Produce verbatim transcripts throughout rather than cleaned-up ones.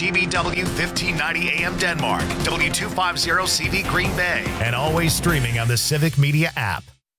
G B W fifteen ninety A M Denmark, W two fifty C V Green Bay, and always streaming on the Civic Media app.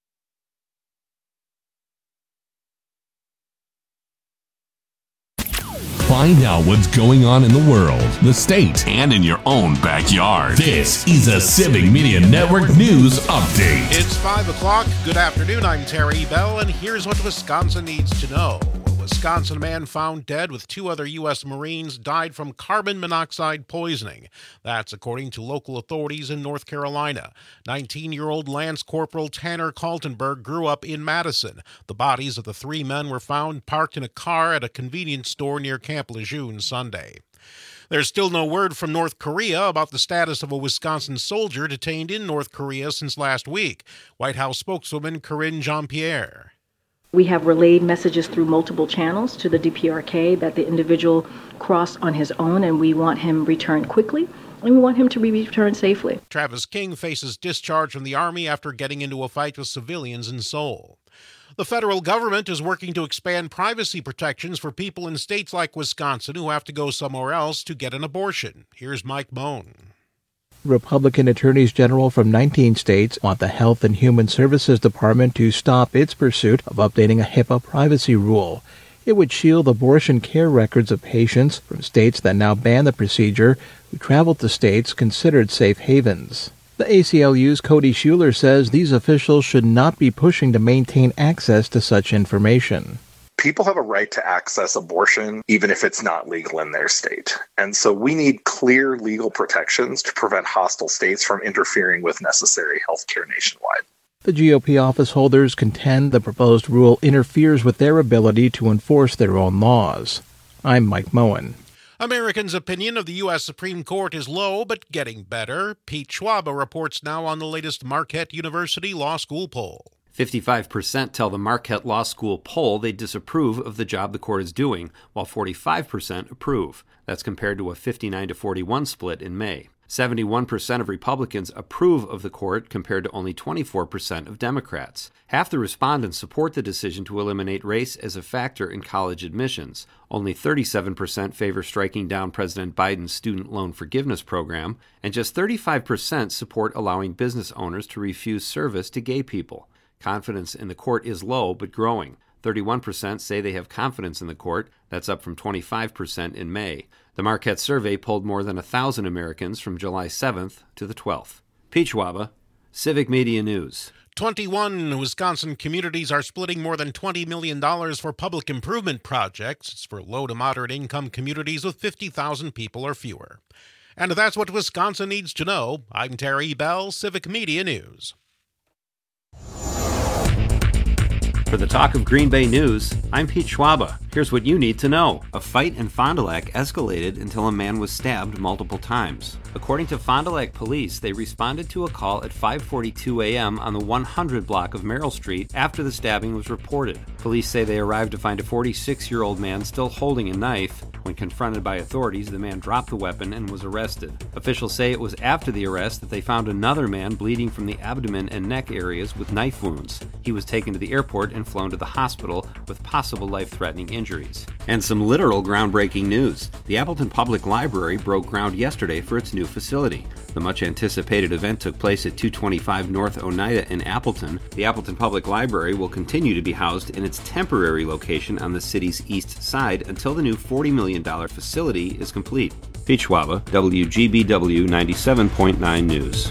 Find out what's going on in the world, the state, and in your own backyard. This is a Civic Media Network News Update. It's five o'clock. Good afternoon. I'm Terry Bell, and here's what Wisconsin needs to know. A Wisconsin man found dead with two other U S Marines died from carbon monoxide poisoning. That's according to local authorities in North Carolina. nineteen-year-old Lance Corporal Tanner Kaltenberg grew up in Madison. The bodies of the three men were found parked in a car at a convenience store near Camp Lejeune Sunday. There's still no word from North Korea about the status of a Wisconsin soldier detained in North Korea since last week. White House spokeswoman Karine Jean-Pierre. We have relayed messages through multiple channels to the D P R K that the individual crossed on his own, and we want him returned quickly, and we want him to be returned safely. Travis King faces discharge from the Army after getting into a fight with civilians in Seoul. The federal government is working to expand privacy protections for people in states like Wisconsin who have to go somewhere else to get an abortion. Here's Mike Moen. Republican attorneys general from nineteen states want the Health and Human Services Department to stop its pursuit of updating a HIPAA privacy rule. It would shield abortion care records of patients from states that now ban the procedure who traveled to states considered safe havens. The A C L U's Cody Schuler says these officials should not be pushing to maintain access to such information. People have a right to access abortion, even if it's not legal in their state. And so we need clear legal protections to prevent hostile states from interfering with necessary health care nationwide. The G O P office holders contend the proposed rule interferes with their ability to enforce their own laws. I'm Mike Moen. Americans' opinion of the U S Supreme Court is low, but getting better. Pete Schwaba reports now on the latest Marquette University Law School poll. fifty-five percent tell the Marquette Law School poll they disapprove of the job the court is doing, while forty-five percent approve. That's compared to a fifty-nine to forty-one split in May. seventy-one percent of Republicans approve of the court compared to only twenty-four percent of Democrats. Half the respondents support the decision to eliminate race as a factor in college admissions. Only thirty-seven percent favor striking down President Biden's student loan forgiveness program, and just thirty-five percent support allowing business owners to refuse service to gay people. Confidence in the court is low but growing. thirty-one percent say they have confidence in the court. That's up from twenty-five percent in May. The Marquette survey polled more than one thousand Americans from July seventh to the twelfth. Pete Schwaba, Civic Media News. twenty-one Wisconsin communities are splitting more than twenty million dollars for public improvement projects. It's for low to moderate income communities with fifty thousand people or fewer. And that's what Wisconsin needs to know. I'm Terry Bell, Civic Media News. For the Talk of Green Bay News, I'm Pete Schwaba. Here's what you need to know. A fight in Fond du Lac escalated until a man was stabbed multiple times. According to Fond du Lac police, they responded to a call at five forty-two a.m. on the one hundred block of Merrill Street after the stabbing was reported. Police say they arrived to find a forty-six-year-old man still holding a knife. When confronted by authorities, the man dropped the weapon and was arrested. Officials say it was after the arrest that they found another man bleeding from the abdomen and neck areas with knife wounds. He was taken to the airport and flown to the hospital with possible life-threatening injuries. And some literal groundbreaking news. The Appleton Public Library broke ground yesterday for its new facility. The much-anticipated event took place at two twenty-five North Oneida in Appleton. The Appleton Public Library will continue to be housed in its temporary location on the city's east side until the new forty million dollars facility is complete. Pete Schwaba, W G B W ninety-seven point nine News.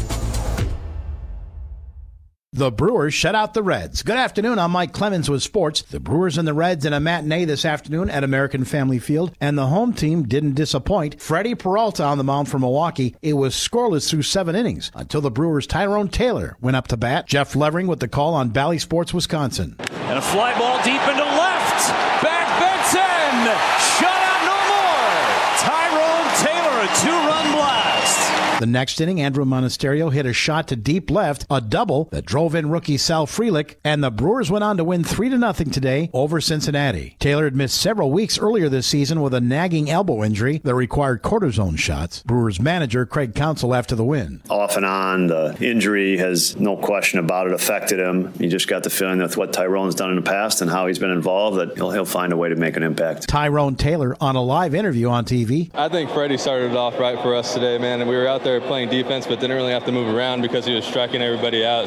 The Brewers shut out the Reds. Good afternoon, I'm Mike Clemens with sports. The Brewers and the Reds in a matinee this afternoon at American Family Field, and the home team didn't disappoint. Freddie Peralta on the mound for Milwaukee. It was scoreless through seven innings until the Brewers' Tyrone Taylor went up to bat. Jeff Levering with the call on Bally Sports Wisconsin. And a fly ball deep into left. Back Benson. Shut out no more. Tyrone Taylor, a two-run blast. The next inning, Andrew Monasterio hit a shot to deep left, a double that drove in rookie Sal Frelick, and the Brewers went on to win three to nothing today over Cincinnati. Taylor had missed several weeks earlier this season with a nagging elbow injury that required cortisone shots. Brewers manager Craig Counsell after the win. Off and on, the injury has, no question about it, affected him. You just got the feeling with what Tyrone's done in the past and how he's been involved that he'll, he'll find a way to make an impact. Tyrone Taylor on a live interview on T V. I think Freddie started it off right for us today, man, and we were out there playing defense but didn't really have to move around because he was striking everybody out.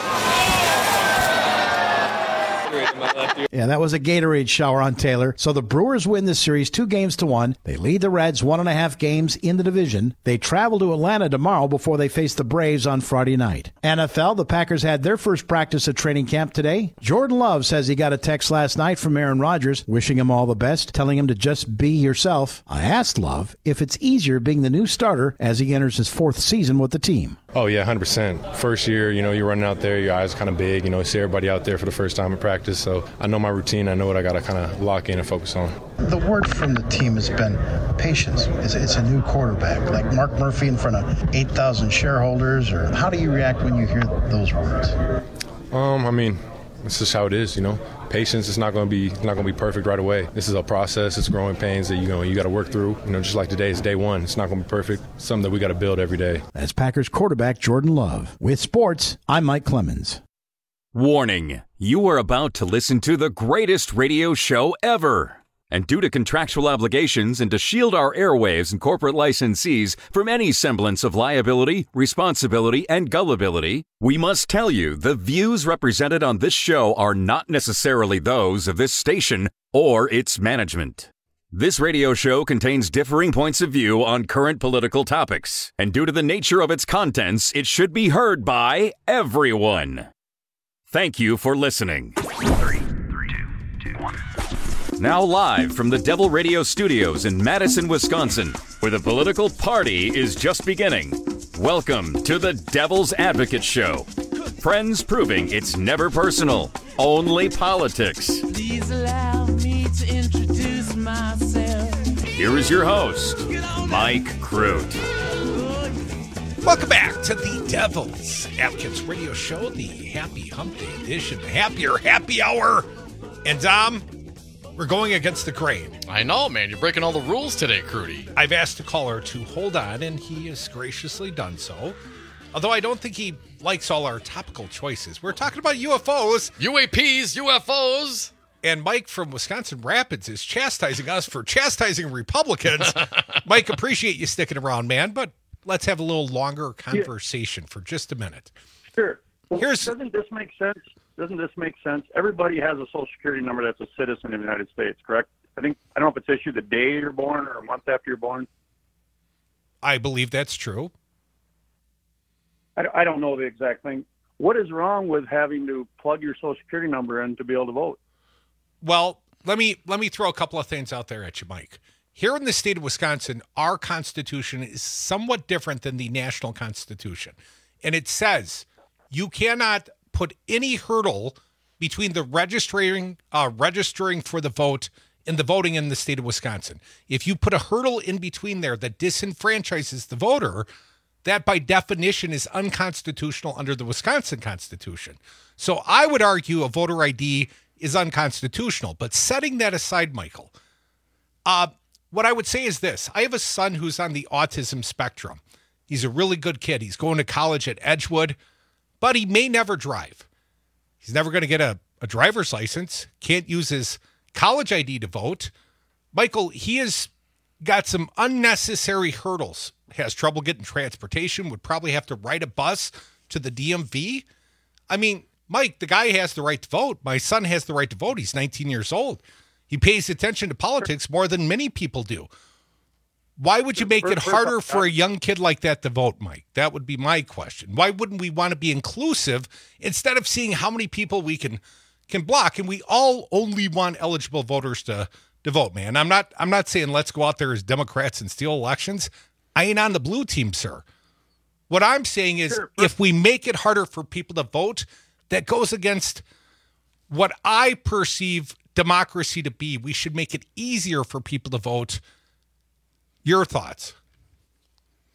Yeah, that was a Gatorade shower on Taylor. So the Brewers win this series two games to one. They lead the Reds one and a half games in the division. They travel to Atlanta tomorrow before they face the Braves on Friday night. N F L, the Packers had their first practice at training camp today. Jordan Love says he got a text last night from Aaron Rodgers wishing him all the best, telling him to just be yourself. I asked Love if it's easier being the new starter as he enters his fourth season with the team. Oh, yeah, one hundred percent. First year, you know, you're running out there, your eyes kind of big, you know, see everybody out there for the first time in practice. So I know my routine. I know what I got to kind of lock in and focus on. The word from the team has been patience. It's, it's a new quarterback, like Mark Murphy in front of eight thousand shareholders. Or how do you react when you hear those words? Um, I mean, it's just how it is, you know. Patience is not going to be not going to be perfect right away. This is a process. It's growing pains that you know you got to work through. You know, just like today is day one. It's not going to be perfect. It's something that we got to build every day. That's Packers quarterback Jordan Love. With sports, I'm Mike Clemens. Warning: you are about to listen to the greatest radio show ever. And due to contractual obligations and to shield our airwaves and corporate licensees from any semblance of liability, responsibility, and gullibility, we must tell you the views represented on this show are not necessarily those of this station or its management. This radio show contains differing points of view on current political topics, and due to the nature of its contents, it should be heard by everyone. Thank you for listening. Three, three, two, two, one. Now live from the Devil Radio Studios in Madison, Wisconsin, where the political party is just beginning. Welcome to the Devil's Advocate Show. Friends proving it's never personal, only politics. Please allow me to introduce myself. Here is your host, Mike Crute. Welcome back to the Devil's Advocates Radio Show, the Happy Hump Day edition, the Happier Happy Hour. And, um, we're going against the grain. I know, man. You're breaking all the rules today, Crudy. I've asked the caller to hold on, and he has graciously done so. Although I don't think he likes all our topical choices. We're talking about U F Os. U A Ps, U F Os. And Mike from Wisconsin Rapids is chastising us for chastising Republicans. Mike, appreciate you sticking around, man, but let's have a little longer conversation yeah. for just a minute. Sure. Well, Here's doesn't this make sense? Doesn't this make sense? Everybody has a Social Security number that's a citizen of the United States, correct? I think I don't know if it's issued the day you're born or a month after you're born. I believe that's true. I, I don't know the exact thing. What is wrong with having to plug your Social Security number in to be able to vote? Well, let me let me throw a couple of things out there at you, Mike. Here in the state of Wisconsin, our Constitution is somewhat different than the national Constitution. And it says you cannot put any hurdle between the registering uh, registering for the vote and the voting in the state of Wisconsin. If you put a hurdle in between there that disenfranchises the voter, that by definition is unconstitutional under the Wisconsin Constitution. So I would argue a voter I D is unconstitutional. But setting that aside, Michael, uh, what I would say is this. I have a son who's on the autism spectrum. He's a really good kid. He's going to college at Edgewood, but he may never drive. He's never going to get a, a driver's license, can't use his college I D to vote. Michael, he has got some unnecessary hurdles. Has trouble getting transportation, would probably have to ride a bus to the D M V. I mean, Mike, the guy has the right to vote. My son has the right to vote. He's nineteen years old. He pays attention to politics more than many people do. Why would you make it harder for a young kid like that to vote, Mike? That would be my question. Why wouldn't we want to be inclusive instead of seeing how many people we can can block? And we all only want eligible voters to, to vote, man. I'm not I'm not saying let's go out there as Democrats and steal elections. I ain't on the blue team, sir. What I'm saying is sure. if we make it harder for people to vote, that goes against what I perceive democracy to be. We should make it easier for people to vote. Your thoughts?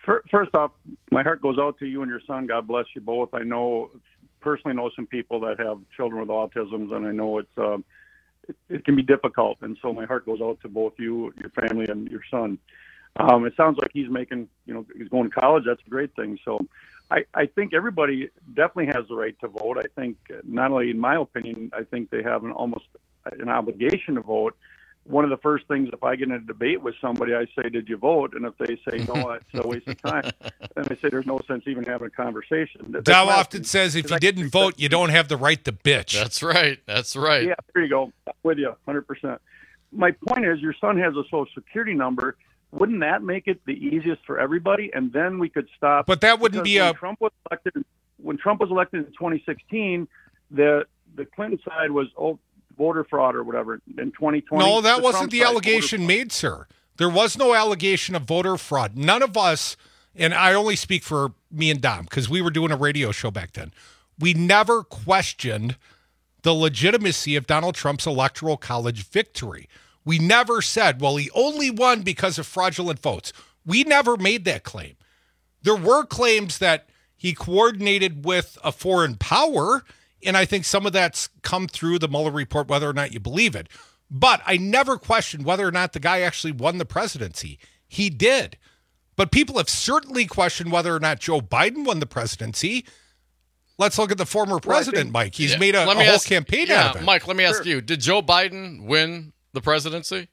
First off, my heart goes out to you and your son. God bless you both. I know, personally know some people that have children with autisms, and I know it's um, it, it can be difficult. And so my heart goes out to both you, your family, and your son. Um, it sounds like he's making, you know, he's going to college. That's a great thing. So I, I think everybody definitely has the right to vote. I think not only in my opinion, I think they have an almost an obligation to vote. One of the first things, if I get in a debate with somebody, I say, did you vote? And if they say no, it's a waste of time. Then I say, there's no sense even having a conversation. Dow often says, if you didn't vote, you don't have the right to bitch. That's right. That's right. Yeah, there you go. I'm with you, one hundred percent. My point is, your son has a Social Security number. Wouldn't that make it the easiest for everybody? And then we could stop. But that wouldn't be when a... Trump was elected, when Trump was elected in twenty sixteen, the the Clinton side was, oh, voter fraud or whatever in twenty twenty. No, that the wasn't Trump the side, allegation made, sir. There was no allegation of voter fraud. None of us, and I only speak for me and Dom because we were doing a radio show back then, we never questioned the legitimacy of Donald Trump's electoral college victory. We never said, well, he only won because of fraudulent votes. We never made that claim. There were claims that he coordinated with a foreign power, and I think some of that's come through the Mueller report, whether or not you believe it. But I never questioned whether or not the guy actually won the presidency. He did. But people have certainly questioned whether or not Joe Biden won the presidency. Let's look at the former president, well, Mike. He's yeah, made a, a whole ask, campaign yeah, out of it. Mike, let me ask sure. you, did Joe Biden win the presidency?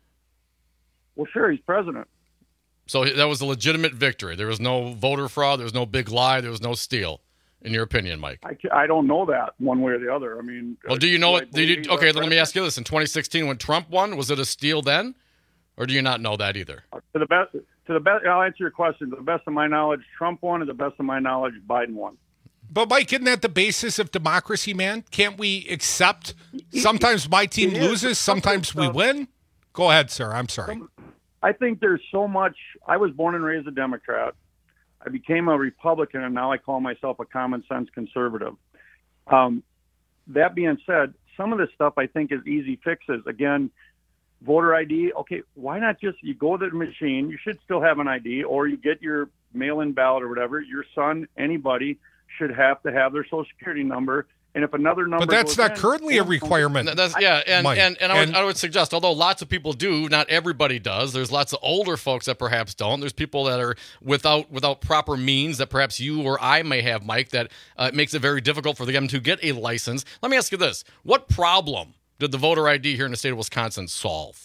Well, sure, he's president. So that was a legitimate victory. There was no voter fraud. There was no big lie. There was no steal, in your opinion, Mike. I, I don't know that one way or the other. I mean, well, do you know what? Do you, okay, then let me ask you this: in twenty sixteen, when Trump won, was it a steal then, or do you not know that either? To the best, to the best, I'll answer your question. To the best of my knowledge, Trump won. To the best of my knowledge, Biden won. But Mike, isn't that the basis of democracy, man? Can't we accept sometimes my team loses, sometimes we win? Go ahead, sir. I'm sorry. I think there's so much. I was born and raised a Democrat. I became a Republican, and now I call myself a common sense conservative. Um, that being said, some of this stuff I think is easy fixes. Again, voter I D. Okay, why not just you go to the machine? You should still have an I D, or you get your mail-in ballot or whatever. Your son, anybody, should have to have their Social Security number. And if another number, but that's not in, currently a requirement. That's, yeah, and Mike, and, and, I, would, and I would suggest, although lots of people do, not everybody does. There's lots of older folks that perhaps don't. There's people that are without without proper means that perhaps you or I may have, Mike, that uh, makes it very difficult for them to get a license. Let me ask you this: what problem did the voter I D here in the state of Wisconsin solve?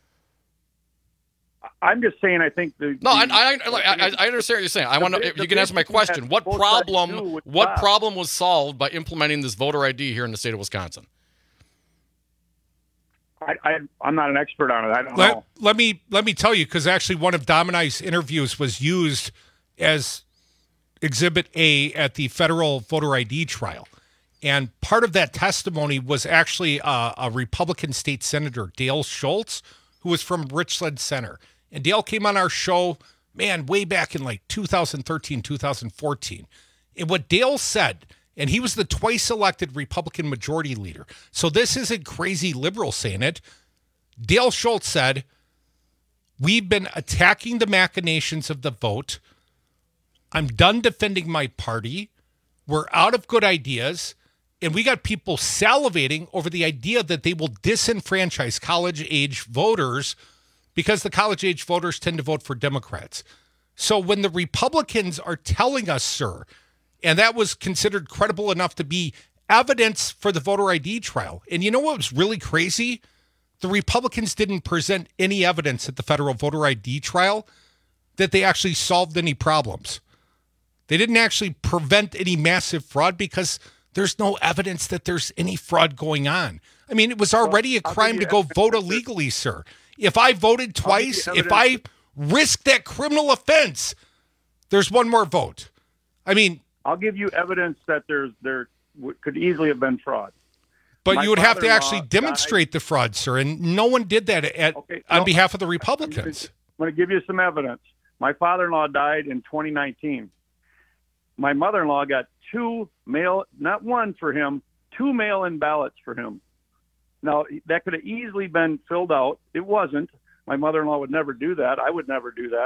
I'm just saying. I think the no. the, I, I, I, I understand what you're saying. I want to. If you can answer my question. What problem? What stop. problem was solved by implementing this voter I D here in the state of Wisconsin? I, I I'm not an expert on it. I don't let, know. Let me let me tell you, because actually one of Dom and I's interviews was used as Exhibit A at the federal voter I D trial, and part of that testimony was actually a, a Republican state senator, Dale Schultz, who was from Richland Center. And Dale came on our show, man, way back in like two thousand thirteen, two thousand fourteen. And what Dale said, and he was the twice elected Republican majority leader. So this isn't crazy liberal saying it. Dale Schultz said, we've been attacking the machinations of the vote. I'm done defending my party. We're out of good ideas. And we got people salivating over the idea that they will disenfranchise college-age voters because the college-age voters tend to vote for Democrats. So when the Republicans are telling us, sir, and that was considered credible enough to be evidence for the voter I D trial, and you know what was really crazy? The Republicans didn't present any evidence at the federal voter I D trial that they actually solved any problems. They didn't actually prevent any massive fraud because there's no evidence that there's any fraud going on. I mean, it was already a crime to go vote illegally, sir. If I voted twice, if I risked that criminal offense, there's one more vote. I mean, I'll give you evidence that there's there could easily have been fraud. But My you would have to father-in-law actually demonstrate died. the fraud, sir, and no one did that at, Okay, on no, behalf of the Republicans. I'm going to give you some evidence. My father-in-law died in twenty nineteen. My mother-in-law got two mail, not one for him, two mail-in ballots for him. Now, that could have easily been filled out. It wasn't. My mother-in-law would never do that. I would never do that.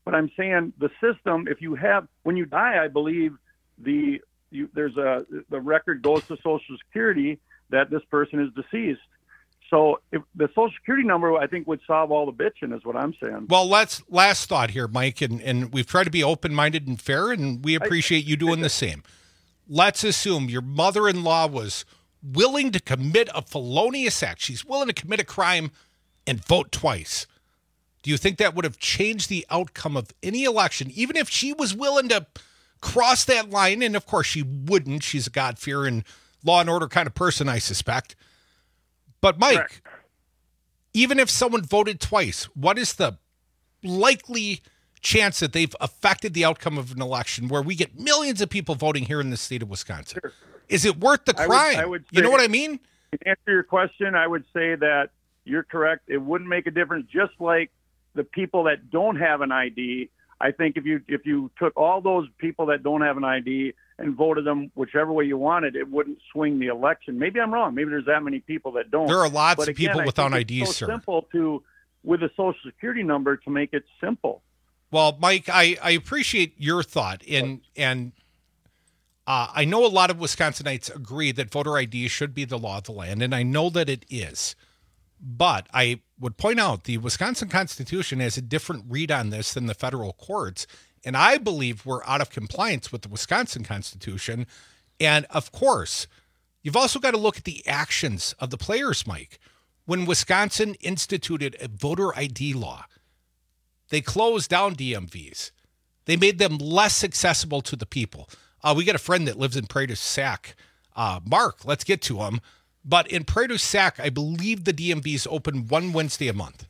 But I'm saying the system, if you have, when you die, I believe the you, there's a the record goes to Social Security that this person is deceased. So if the Social Security number, I think, would solve all the bitching, is what I'm saying. Well, let's last thought here, Mike, and, and we've tried to be open-minded and fair, and we appreciate you doing the same. Let's assume your mother-in-law was willing to commit a felonious act. She's willing to commit a crime and vote twice. Do you think that would have changed the outcome of any election, even if she was willing to cross that line? And, of course, she wouldn't. She's a God-fearing, law and order kind of person, I suspect. But, Mike, Correct. even if someone voted twice, what is the likely chance that they've affected the outcome of an election where we get millions of people voting here in the state of Wisconsin? Sure. Is it worth the crime? I would, I would say, you know what I mean? To answer your question, I would say that you're correct. It wouldn't make a difference, just like the people that don't have an I D. I think if you if you took all those people that don't have an I D and voted them whichever way you wanted, it wouldn't swing the election. Maybe I'm wrong. Maybe there's that many people that don't. There are lots but of again, people I without think I Ds, it's so sir. Simple to with a Social Security number to make it simple. Well, Mike, I, I appreciate your thought, and and uh, I know a lot of Wisconsinites agree that voter I D should be the law of the land, and I know that it is. But I would point out the Wisconsin Constitution has a different read on this than the federal courts, and I believe we're out of compliance with the Wisconsin Constitution. And, of course, you've also got to look at the actions of the players, Mike. When Wisconsin instituted a voter I D law, they closed down D M Vs. They made them less accessible to the people. Uh, we got a friend that lives in Prairie Sac. Uh, Mark, let's get to him. But in Prairie Sac, I believe the D M Vs open one Wednesday a month.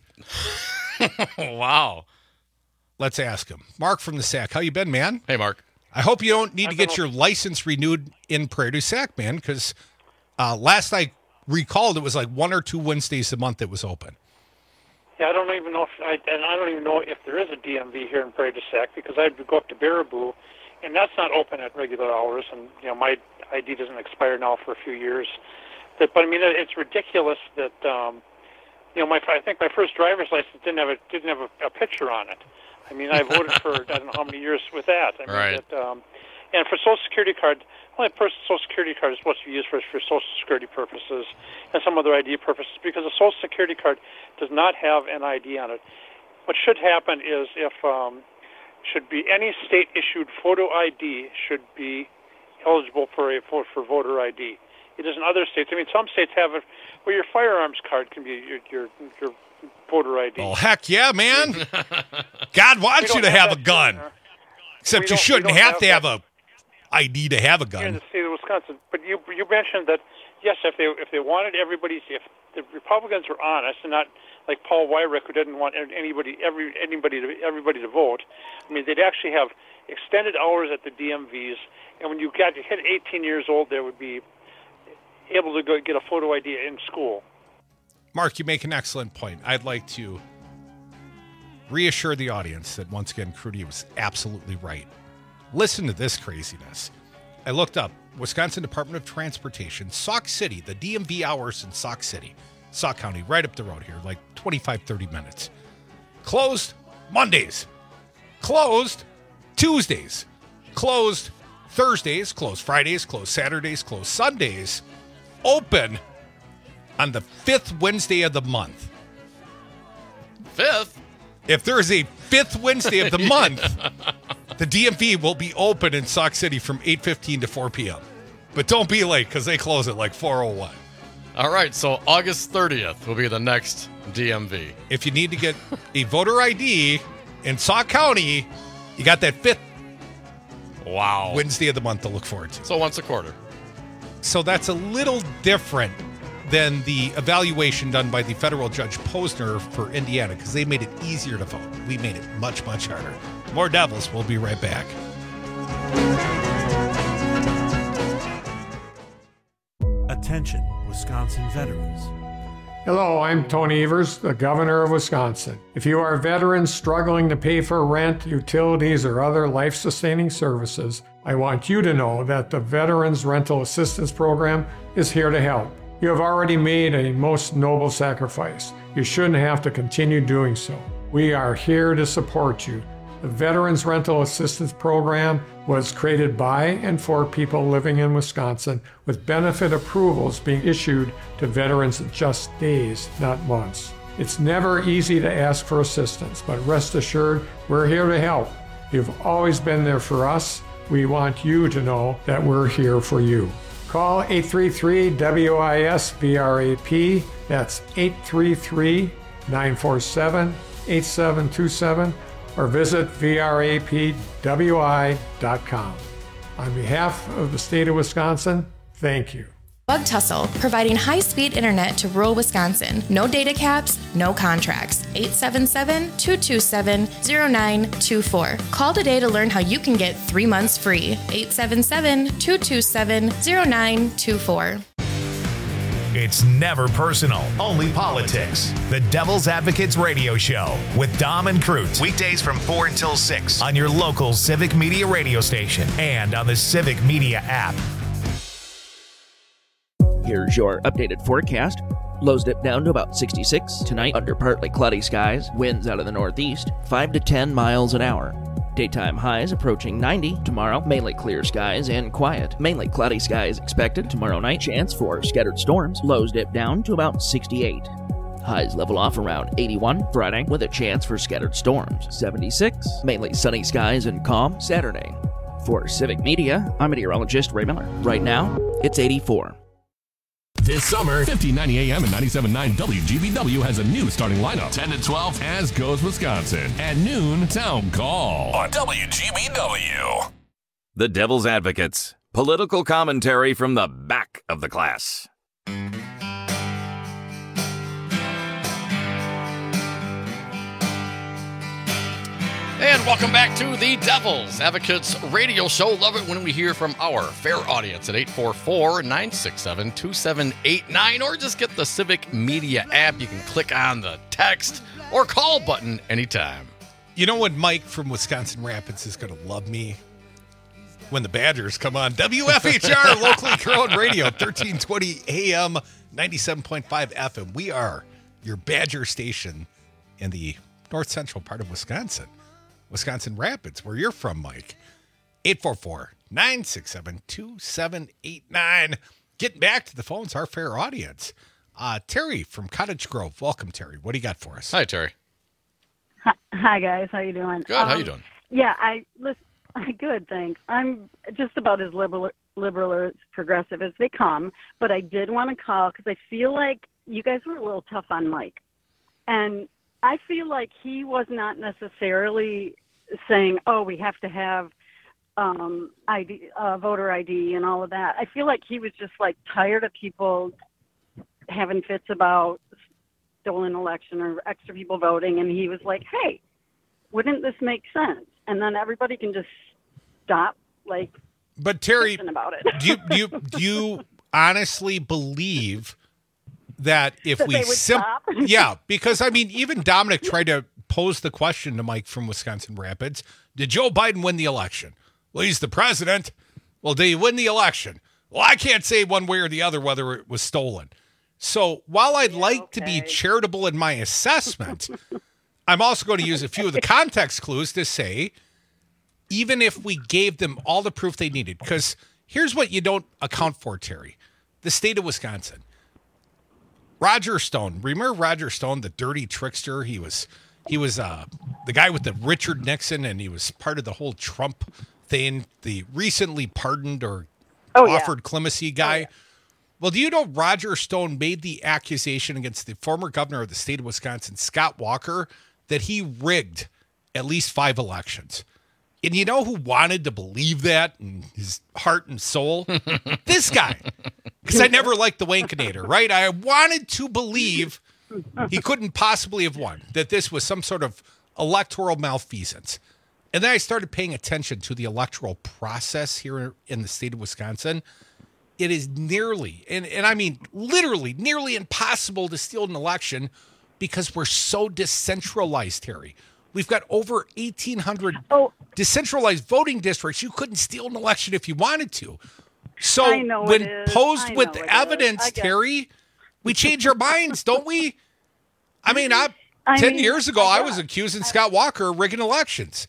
Wow. Let's ask him. Mark from the Sac, how you been, man? Hey, Mark. I hope you don't need to get your license renewed in Prairie Sac, man, because uh, last I recalled it was like one or two Wednesdays a month it was open. Yeah, I don't even know if I, and I don't even know if there is a D M V here in Prairie du Sac, because I'd go up to Baraboo, and that's not open at regular hours, and you know my I D doesn't expire now for a few years. That, but I mean, it's ridiculous that um, you know my I think my first driver's license didn't have a didn't have a, a picture on it. I mean, I voted for I don't know how many years with that. I mean, right. That, um, and for Social Security card, the only person Social Security card is supposed to be used for for Social Security purposes and some other I D purposes, because a Social Security card does not have an I D on it. What should happen is if um, should be any state issued photo I D should be eligible for a for, for voter I D. It is in other states. I mean, some states have it where your firearms card can be your your, your voter I D. Oh, heck yeah, man. God wants you to have, have a gun. Except you shouldn't have, have to have a I D to have a gun. Here in the state of Wisconsin. But you you mentioned that, yes, if they if they wanted everybody, if the Republicans were honest and not like Paul Weyrich, who didn't want anybody every anybody to everybody to vote, I mean, they'd actually have extended hours at the D M Vs, and when you got to hit eighteen years old, there would be able to go get a photo I D in school. Mark, you make an excellent point. I'd like to reassure the audience that, once again, Crudy was absolutely right. Listen to this craziness. I looked up Wisconsin Department of Transportation, Sauk City, the D M V hours in Sauk City, Sauk County, right up the road here, like twenty-five, thirty minutes. Closed Mondays. Closed Tuesdays. Closed Thursdays. Closed Fridays. Closed Saturdays. Closed Sundays. Open on the fifth Wednesday of the month. Fifth? If there is a fifth Wednesday of the month, the D M V will be open in Sauk City from eight fifteen to four p.m. But don't be late, because they close at like four oh one. All right, so August thirtieth will be the next D M V. If you need to get a voter I D in Sauk County, you got that fifth wow Wednesday of the month to look forward to. So once a quarter. So that's a little different than the evaluation done by the federal judge Posner for Indiana, because they made it easier to vote. We made it much, much harder. More Devils. We'll be right back. Attention, Wisconsin veterans. Hello, I'm Tony Evers, the Governor of Wisconsin. If you are a veteran struggling to pay for rent, utilities, or other life-sustaining services, I want you to know that the Veterans Rental Assistance Program is here to help. You have already made a most noble sacrifice. You shouldn't have to continue doing so. We are here to support you. The Veterans Rental Assistance Program was created by and for people living in Wisconsin, with benefit approvals being issued to veterans in just days, not months. It's never easy to ask for assistance, but rest assured, we're here to help. You've always been there for us. We want you to know that we're here for you. Call eight three three W I S V R A P. That's eight three three, nine four seven, eight seven two seven. Or visit V R A P W I dot com. On behalf of the state of Wisconsin, thank you. Bug Tussle, providing high-speed internet to rural Wisconsin. No data caps, no contracts. eight seven seven, two two seven, zero nine two four. Call today to learn how you can get three months free. eight seven seven, two two seven, zero nine two four. It's never personal, only politics. The Devil's Advocates Radio Show with Dom and Cruz. Weekdays from four until six on your local Civic Media radio station and on the Civic Media app. Here's your updated forecast. Lows dip down to about sixty-six tonight under partly cloudy skies. Winds out of the northeast, five to ten miles an hour. Daytime highs approaching ninety tomorrow. Mainly clear skies and quiet. Mainly cloudy skies expected tomorrow night. Chance for scattered storms. Lows dip down to about sixty-eight. Highs level off around eighty-one Friday with a chance for scattered storms. seventy-six. Mainly sunny skies and calm Saturday. For Civic Media, I'm meteorologist Ray Miller. Right now, it's eighty-four. This summer, fifteen ninety A M and ninety-seven point nine W G B W has a new starting lineup. ten to twelve, As Goes Wisconsin. At noon, Town Call on W G B W. The Devil's Advocates. Political commentary from the back of the class. And welcome back to the Devil's Advocates Radio Show. Love it when we hear from our fair audience at eight four four, nine six seven, two seven eight nine, or just get the Civic Media app. You can click on the text or call button anytime. You know what Mike from Wisconsin Rapids is going to love me? When the Badgers come on. W F H R, locally grown radio, thirteen twenty A M, ninety-seven point five F M. We are your Badger station in the north central part of Wisconsin. Wisconsin Rapids, where you're from, Mike. eight four four, nine six seven, two seven eight nine. Getting back to the phones, our fair audience. Uh, Terry from Cottage Grove. Welcome, Terry. What do you got for us? Hi, Terry. Hi, hi guys. How you doing? Good. Um, How you doing? Yeah, I listen. Good, thanks. I'm just about as liberal, liberal or as progressive as they come, but I did want to call because I feel like you guys were a little tough on Mike. And I feel like he was not necessarily saying, oh, we have to have um, I D, uh, voter I D and all of that. I feel like he was just like tired of people having fits about stolen election or extra people voting. And he was like, hey, wouldn't this make sense? And then everybody can just stop, like, but Terry, about it. do you do you, do you honestly believe that if That we they would sim- stop? yeah, because I mean, even Dominic tried to pose the question to Mike from Wisconsin Rapids: did Joe Biden win the election? Well, he's the president. Well, did he win the election? Well, I can't say one way or the other whether it was stolen. So while I'd like okay. to be charitable in my assessment, I'm also going to use a few of the context clues to say, even if we gave them all the proof they needed, because here's what you don't account for, Terry. The state of Wisconsin. Roger Stone. Remember Roger Stone, the dirty trickster? He was he was uh, the guy with the Richard Nixon, and he was part of the whole Trump thing, the recently pardoned or oh, offered yeah. clemency guy. Oh, yeah. Well, do you know Roger Stone made the accusation against the former governor of the state of Wisconsin, Scott Walker, that he rigged at least five elections? And you know who wanted to believe that in his heart and soul? This guy. Because I never liked the Wankinator, right? I wanted to believe he couldn't possibly have won, that this was some sort of electoral malfeasance. And then I started paying attention to the electoral process here in the state of Wisconsin. It is nearly, and, and I mean literally, nearly impossible to steal an election because we're so decentralized, Terry. We've got over eighteen hundred oh. decentralized voting districts. You couldn't steal an election if you wanted to. So I know when it is. posed I with know it evidence, is. Terry, we change our minds, don't we? I mean, I, I ten mean, years ago, I, I was accusing Scott Walker of rigging elections.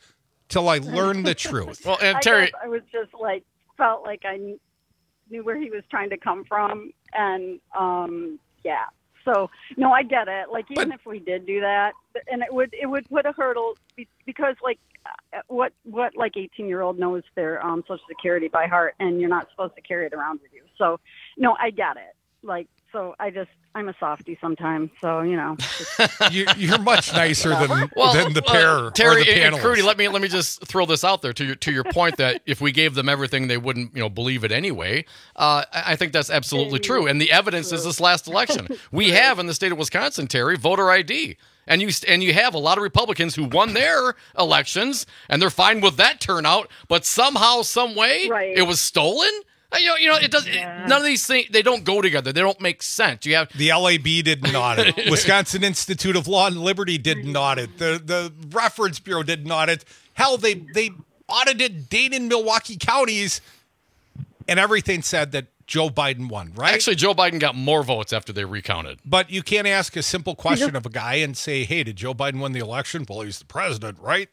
till I learn the truth. Well, and I Terry, guess I was just like felt like I kn- knew where he was trying to come from, and um, yeah. So no, I get it. Like even But- if we did do that, and it would it would put a hurdle be- because like uh, what what like eighteen year old knows their um, Social Security by heart, and you're not supposed to carry it around with you. So no, I get it. Like so, I just I'm a softie sometimes. So you know, just, you, you're much nicer than well, than the uh, pair Terry or the and panelists. Crudy, let me let me just throw this out there to your to your point that if we gave them everything, they wouldn't you know believe it anyway. Uh, I I think that's absolutely true, and the evidence is this last election. We have in the state of Wisconsin, Terry, voter I D. And you and you have a lot of Republicans who won their elections, and they're fine with that turnout. But somehow, some way, Right. it was stolen. Uh, You know, you know, it does. Yeah. None of these things they don't go together. They don't make sense. You have The L A B didn't audit. Wisconsin Institute of Law and Liberty didn't audit. The the Reference Bureau didn't audit. Hell, they they audited Dane, Milwaukee counties, and everything said that Joe Biden won, right? actually Joe Biden got more votes after they recounted. But you can't ask a simple question of a guy and say, hey, did Joe Biden win the election? Well, he's the president, right?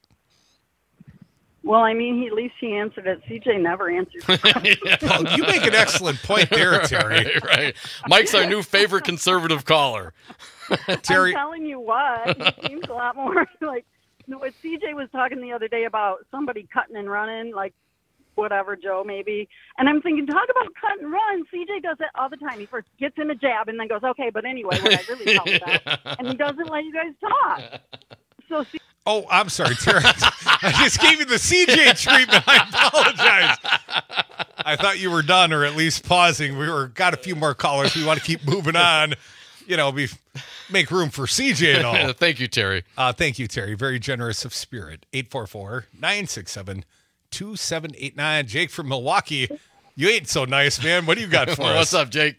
well, I mean, he, at least he answered it. C J never answered. Well, you make an excellent point there, Terry. right, right. Mike's our new favorite conservative caller. Terry, I'm telling you what, he seems a lot more like what C J was talking the other day about somebody cutting and running, like whatever, Joe maybe. And I'm thinking, talk about cut and run. C J does it all the time. He first gets in a jab and then goes, okay, but anyway, what I really talk about, and he doesn't let you guys talk. So C- oh, I'm sorry, Terry. I just gave you the C J treatment. I apologize. I thought you were done, or at least pausing. We were got a few more callers. We want to keep moving on. You know, be make room for C J and all. Thank you, Terry. Uh, thank you, Terry. Very generous of spirit. eight four four, nine six seven, two seven eight nine. Jake from Milwaukee. You ain't so nice, man. What do you got for us? What's up, Jake?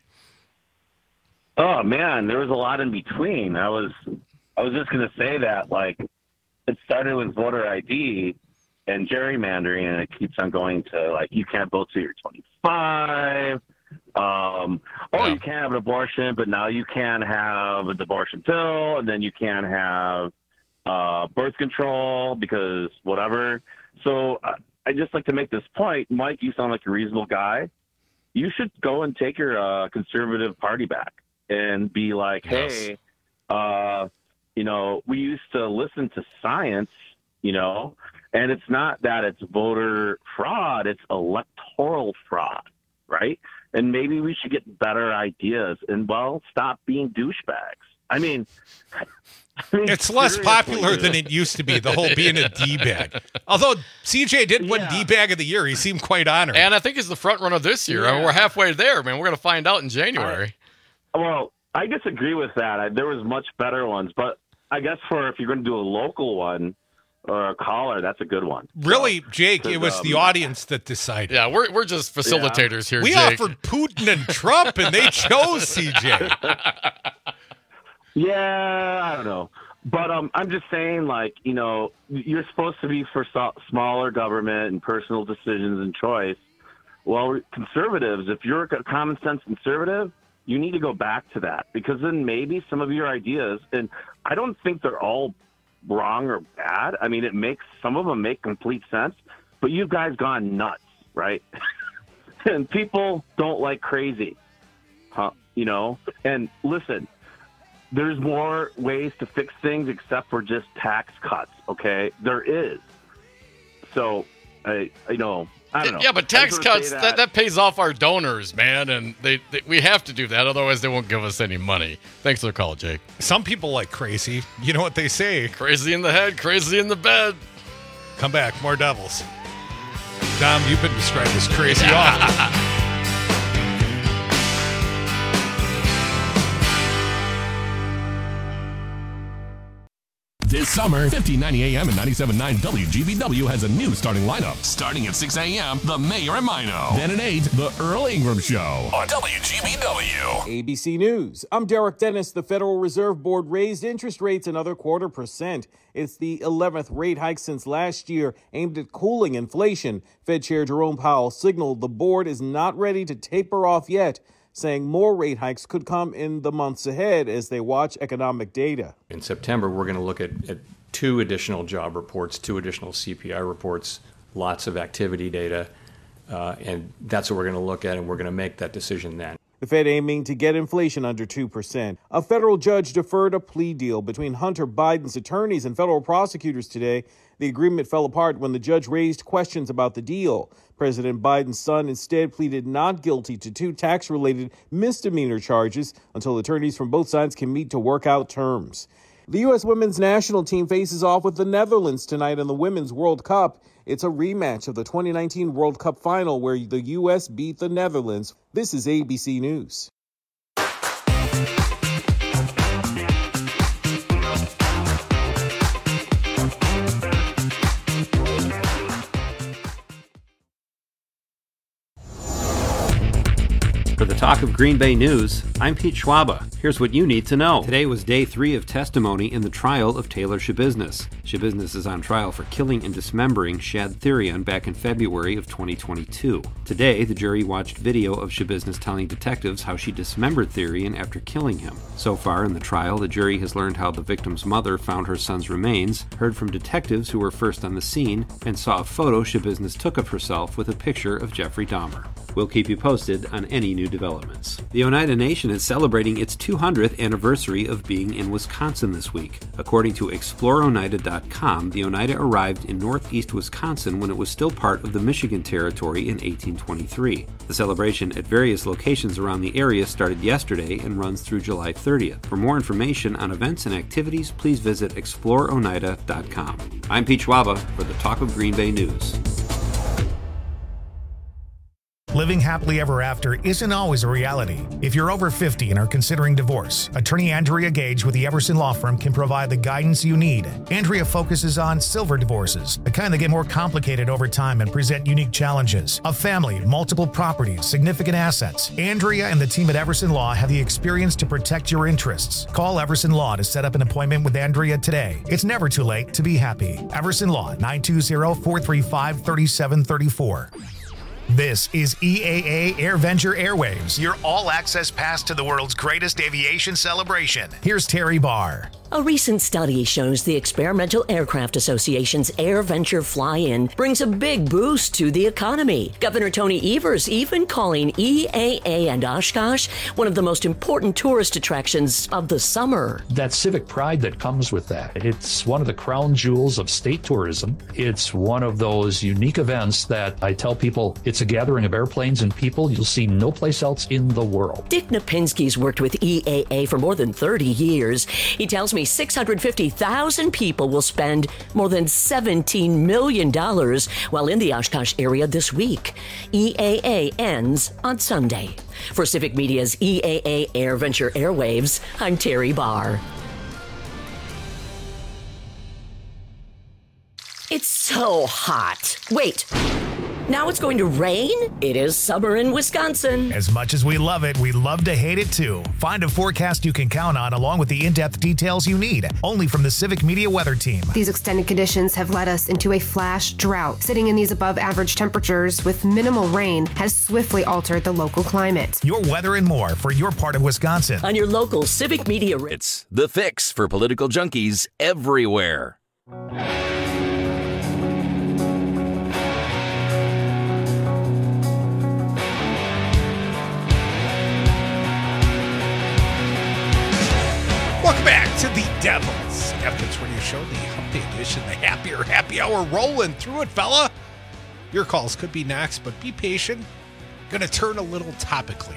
Oh man, there was a lot in between. I was I was just gonna say that like it started with voter I D and gerrymandering, and it keeps on going to like you can't vote till you're twenty-five. Um, or Yeah. you can't have an abortion, but now you can have an abortion pill, and then you can't have uh, birth control because whatever. So uh, I just like to make this point, Mike. You sound like a reasonable guy. You should go and take your uh, conservative party back and be like, Yes. hey, uh, you know, we used to listen to science, you know, and it's not that it's voter fraud, it's electoral fraud, right? And maybe we should get better ideas and, well, stop being douchebags. I mean, I mean It's less seriously, popular dude. than it used to be, the whole being a D-bag. Although C J did win Yeah. D-bag of the year. He seemed quite honored. And I think he's the front runner this year. I mean, Yeah. we're halfway there, man. We're going to find out in January. Well, I disagree with that. I, there was much better ones, but I guess for if you're going to do a local one or a caller, that's a good one. Really, Jake, it Because, was the um, audience that decided. Yeah, we're we're just facilitators here, We Jake. offered Putin and Trump, and they chose C J. Yeah, I don't know. But um, I'm just saying, like, you know, you're supposed to be for so- smaller government and personal decisions and choice. Well, conservatives, if you're a common sense conservative, you need to go back to that, because then maybe some of your ideas, and I don't think they're all wrong or bad. I mean, it makes some of them make complete sense, but you guys gone nuts, right? And people don't like crazy, huh? You know. And listen, there's more ways to fix things except for just tax cuts. Okay, there is. So, I, you know, I don't know. Yeah, but tax I just wanna cuts, say that. That, pays off our donors, man, and they, they we have to do that, otherwise they won't give us any money. Thanks for the call, Jake. Some people like crazy. You know what they say. Crazy in the head, crazy in the bed. Come back, more Devils. Dom, you've been described as crazy often. This summer, fifteen ninety A M and ninety-seven point nine W G B W has a new starting lineup. Starting at six A M, The Mayor and Mino. Then at eight, The Earl Ingram Show on W G B W. A B C News. I'm Derek Dennis. The Federal Reserve Board raised interest rates another quarter percent. It's the eleventh rate hike since last year, aimed at cooling inflation. Fed Chair Jerome Powell signaled the board is not ready to taper off yet, saying more rate hikes could come in the months ahead as they watch economic data. In September, we're going to look at, at two additional job reports, two additional C P I reports, lots of activity data, uh, and that's what we're going to look at, and we're going to make that decision then. The Fed aiming to get inflation under two percent. A federal judge deferred a plea deal between Hunter Biden's attorneys and federal prosecutors today. The agreement fell apart when the judge raised questions about the deal. President Biden's son instead pleaded not guilty to two tax-related misdemeanor charges until attorneys from both sides can meet to work out terms. The U S women's national team faces off with the Netherlands tonight in the Women's World Cup. It's a rematch of the twenty nineteen World Cup final where the U S beat the Netherlands. This is A B C News. For the Talk of Green Bay News, I'm Pete Schwaba. Here's what you need to know. Today was day three of testimony in the trial of Taylor Schabusiness. Schabusiness is on trial for killing and dismembering Shad Therion back in February of twenty twenty-two. Today, the jury watched video of Schabusiness telling detectives how she dismembered Therion after killing him. So far in the trial, the jury has learned how the victim's mother found her son's remains, heard from detectives who were first on the scene, and saw a photo Schabusiness took of herself with a picture of Jeffrey Dahmer. We'll keep you posted on any new developments. The Oneida Nation is celebrating its two hundredth anniversary of being in Wisconsin this week. According to explore oneida dot com, the Oneida arrived in northeast Wisconsin when it was still part of the Michigan Territory in eighteen twenty-three. The celebration at various locations around the area started yesterday and runs through July thirtieth. For more information on events and activities, please visit explore oneida dot com. I'm Pete Schwaba for the Talk of Green Bay News. Living happily ever after isn't always a reality. If you're over fifty and are considering divorce, attorney Andrea Gage with the Everson Law Firm can provide the guidance you need. Andrea focuses on silver divorces, the kind that get more complicated over time and present unique challenges. A family, multiple properties, significant assets. Andrea and the team at Everson Law have the experience to protect your interests. Call Everson Law to set up an appointment with Andrea today. It's never too late to be happy. Everson Law, nine two zero, four three five, three seven three four. This is E A A AirVenture Airwaves, your all-access pass to the world's greatest aviation celebration. Here's Terry Barr. A recent study shows the Experimental Aircraft Association's AirVenture Fly-In brings a big boost to the economy. Governor Tony Evers even calling E A A and Oshkosh one of the most important tourist attractions of the summer. That civic pride that comes with that. It's one of the crown jewels of state tourism. It's one of those unique events that I tell people it's a gathering of airplanes and people you'll see no place else in the world. Dick Napinski's worked with E A A for more than thirty years. He tells me six hundred fifty thousand people will spend more than seventeen million dollars while in the Oshkosh area this week. E A A ends on Sunday. For Civic Media's E A A AirVenture Airwaves, I'm Terry Barr. It's so hot. Wait. Now it's going to rain? It is summer in Wisconsin. As much as we love it, we love to hate it too. Find a forecast you can count on along with the in-depth details you need, only from the Civic Media Weather Team. These extended conditions have led us into a flash drought. Sitting in these above average temperatures with minimal rain has swiftly altered the local climate. Your weather and more for your part of Wisconsin. On your local Civic Media. It's The Fix for political junkies everywhere. Welcome back to the Devils Advocates Radio Show, the Hump Day edition, the happier happy hour, rolling through it, fella. Your calls could be next, but be patient. Going to turn a little topically.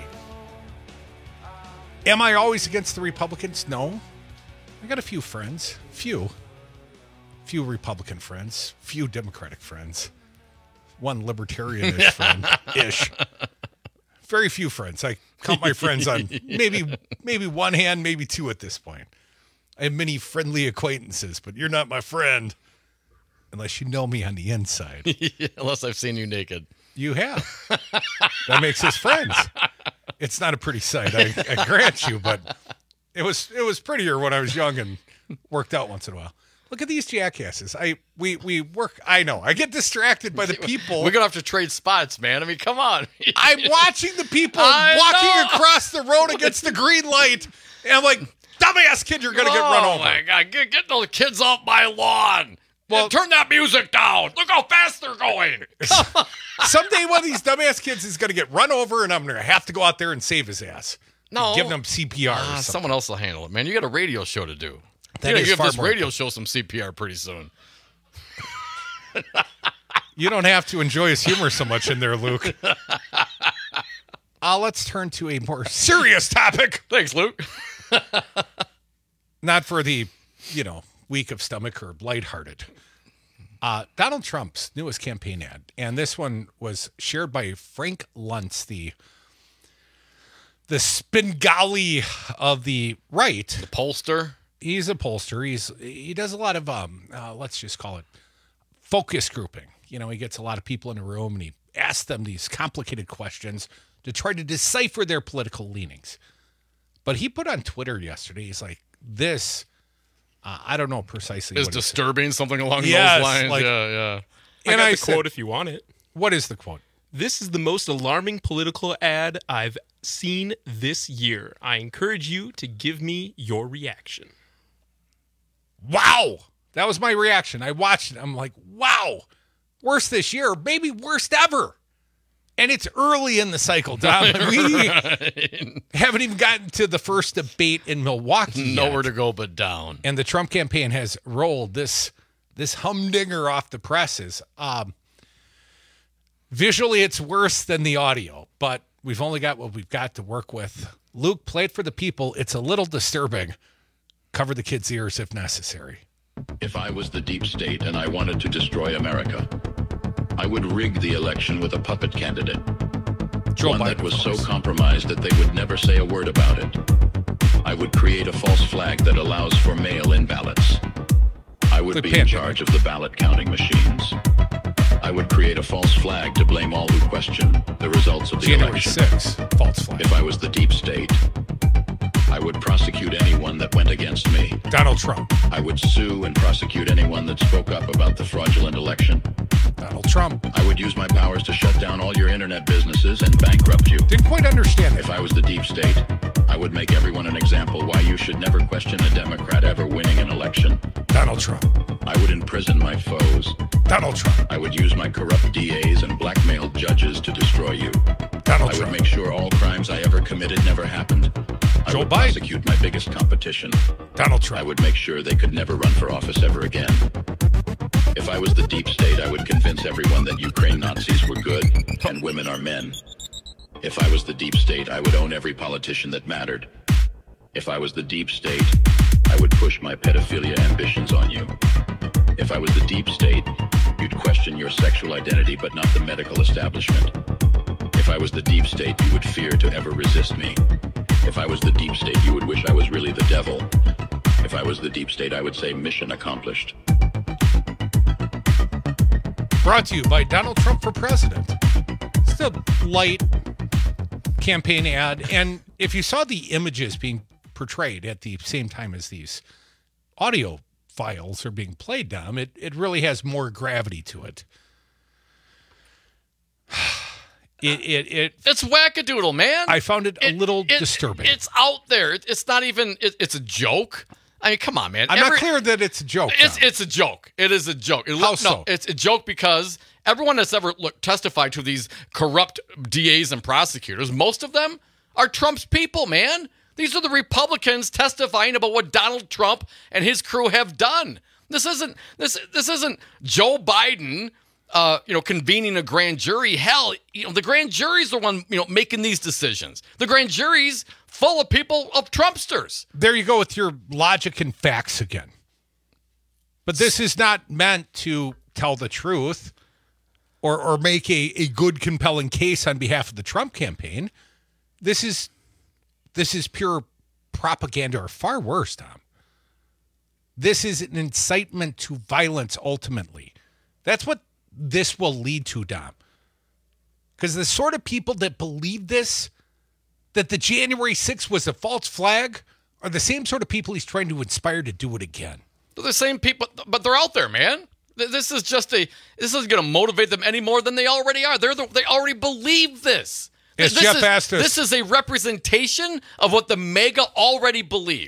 Am I always against the Republicans? No. I got a few friends, few, few Republican friends, few Democratic friends, one libertarian-ish friend, ish. Very few friends. I count my friends on maybe maybe one hand, maybe two at this point. I have many friendly acquaintances, but you're not my friend unless you know me on the inside. Unless I've seen you naked. You have. That makes us friends. It's not a pretty sight, I, I grant you, but it was it was prettier when I was young and worked out once in a while. Look at these jackasses. I we we work. I know. I get distracted by the people. We're gonna have to trade spots, man. I mean, come on. I'm watching the people I walking know. across the road against the green light, and I'm like, dumbass kid, you're going to get run over. Oh, my God. Get, get those kids off my lawn. Well, turn that music down. Look how fast they're going. Someday one of these dumbass kids is going to get run over, and I'm going to have to go out there and save his ass. No. Giving him C P R. Uh, someone else will handle it, man. You got a radio show to do. That you got to is give far this more radio important. show some C P R pretty soon. You don't have to enjoy his humor so much in there, Luke. Uh, let's turn to a more serious topic. Thanks, Luke. Not for the, you know, weak of stomach or lighthearted. Uh, Donald Trump's newest campaign ad, and this one was shared by Frank Luntz, the the Spingali of the right. The pollster. He's a pollster. He's he does a lot of um, uh, let's just call it focus grouping. You know, he gets a lot of people in a room and he asks them these complicated questions to try to decipher their political leanings. But he put on Twitter yesterday, he's like, this. Uh, I don't know precisely. Is what disturbing, something along yes, those lines. like, yeah, yeah. I and got I the said, quote if you want it. What is the quote? This is the most alarming political ad I've seen this year. I encourage you to give me your reaction. Wow. That was my reaction. I watched it. I'm like, wow. Worst this year, maybe worst ever. And it's early in the cycle, Dom. We Right. haven't even gotten to the first debate in Milwaukee Nowhere yet. to go but down. And the Trump campaign has rolled this this humdinger off the presses. Um, visually, it's worse than the audio, but we've only got what we've got to work with. Luke, play it for the people. It's a little disturbing. Cover the kids' ears if necessary. If I was the deep state and I wanted to destroy America, I would rig the election with a puppet candidate. Joe One Biden, that was of so course. compromised that they would never say a word about it. I would create a false flag that allows for mail-in ballots. I would Good be pandemic. in charge of the ballot counting machines. I would create a false flag to blame all who question the results of the January election. sixth, false flag. If I was the deep state, I would prosecute anyone that went against me. Donald Trump. I would sue and prosecute anyone that spoke up about the fraudulent election. Donald Trump. I would use my powers to shut down all your internet businesses and bankrupt you. Didn't quite understand it. If I was the deep state, I would make everyone an example why you should never question a Democrat ever winning an election. Donald Trump. I would imprison my foes. Donald Trump. I would use my corrupt D As and blackmailed judges to destroy you. Donald I Trump. would make sure all crimes I ever committed never happened. I Joe would Biden. prosecute my biggest competition. Donald Trump. I would make sure they could never run for office ever again. If I was the deep state, I would convince everyone that Ukraine Nazis were good and women are men. If I was the deep state, I would own every politician that mattered. If I was the deep state, I would push my pedophilia ambitions on you. If I was the deep state, you'd question your sexual identity but not the medical establishment. If I was the deep state, you would fear to ever resist me. If I was the deep state, you would wish I was really the devil. If I was the deep state, I would say mission accomplished. Brought to you by Donald Trump for president. It's a light campaign ad. And if you saw the images being portrayed at the same time as these audio files are being played down, it, it really has more gravity to it. It, it, it, It's wackadoodle, man. I found it a It- little it- disturbing. It's out there. It- It's not even, it, it's a joke. I mean, come on, man. I'm Every- not clear that it's a joke. It's Tom. it's a joke. It is a joke. It, How no, so? It's a joke because everyone that's ever look, testified to these corrupt D As and prosecutors, most of them are Trump's people, man. These are the Republicans testifying about what Donald Trump and his crew have done. This isn't this this isn't Joe Biden, uh, you know, convening a grand jury. Hell, you know, the grand jury's the one, you know, making these decisions. The grand jury's full of people of Trumpsters. There you go with your logic and facts again. But this is not meant to tell the truth or or make a, a good, compelling case on behalf of the Trump campaign. This is this is pure propaganda, or far worse, Tom. This is an incitement to violence ultimately. That's what this will lead to, Dom. Because the sort of people that believe this, that the January sixth was a false flag, are the same sort of people he's trying to inspire to do it again. They're the same people, but they're out there, man. This is just a. This isn't going to motivate them any more than they already are. They're the, they already believe this. Yes, this Jeff is, asked us- This is a representation of what the MAGA already believes.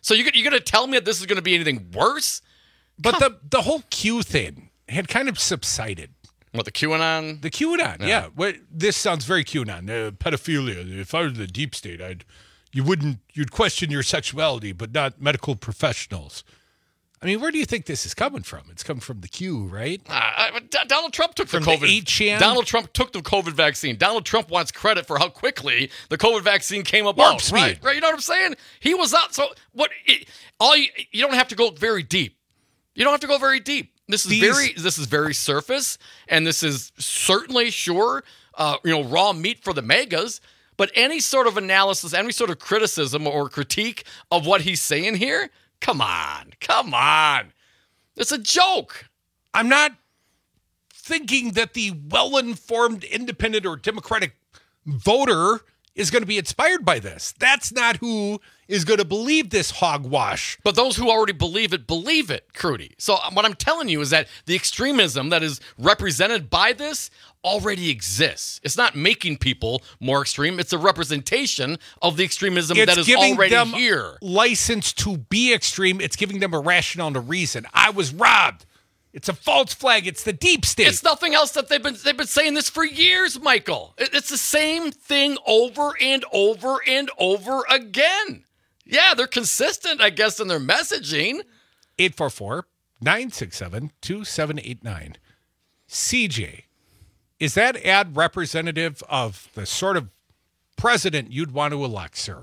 So you're, you're going to tell me that this is going to be anything worse? But the, the whole Q thing had kind of subsided. What, the QAnon? The QAnon, yeah. yeah. What, this sounds very QAnon. Uh, pedophilia. If I were the deep state, I'd you wouldn't you'd question your sexuality, but not medical professionals. I mean, where do you think this is coming from? It's coming from the Q, right? Uh, Donald Trump took from the COVID. The eight chan? Donald Trump took the COVID vaccine. Donald Trump wants credit for how quickly the COVID vaccine came about. Warp speed. Right, right. You know what I'm saying? He was out. So what? It, all you, you don't have to go very deep. You don't have to go very deep. This is These, very this is very surface, and this is certainly sure, uh, you know, raw meat for the megas. But any sort of analysis, any sort of criticism or critique of what he's saying here, come on, come on, it's a joke. I'm not thinking that the well-informed, independent, or Democratic voter is going to be inspired by this. That's not who is going to believe this hogwash. But those who already believe it, believe it, Crudy. So what I'm telling you is that the extremism that is represented by this already exists. It's not making people more extreme. It's a representation of the extremism it's that is already them here. License to be extreme. It's giving them a rationale and a reason. I was robbed. It's a false flag. It's the deep state. It's nothing else that they've been they've been saying this for years, Michael. It's the same thing over and over and over again. Yeah, they're consistent, I guess, in their messaging. eight four four, nine six seven, two seven eight nine. C J, is that ad representative of the sort of president you'd want to elect, sir?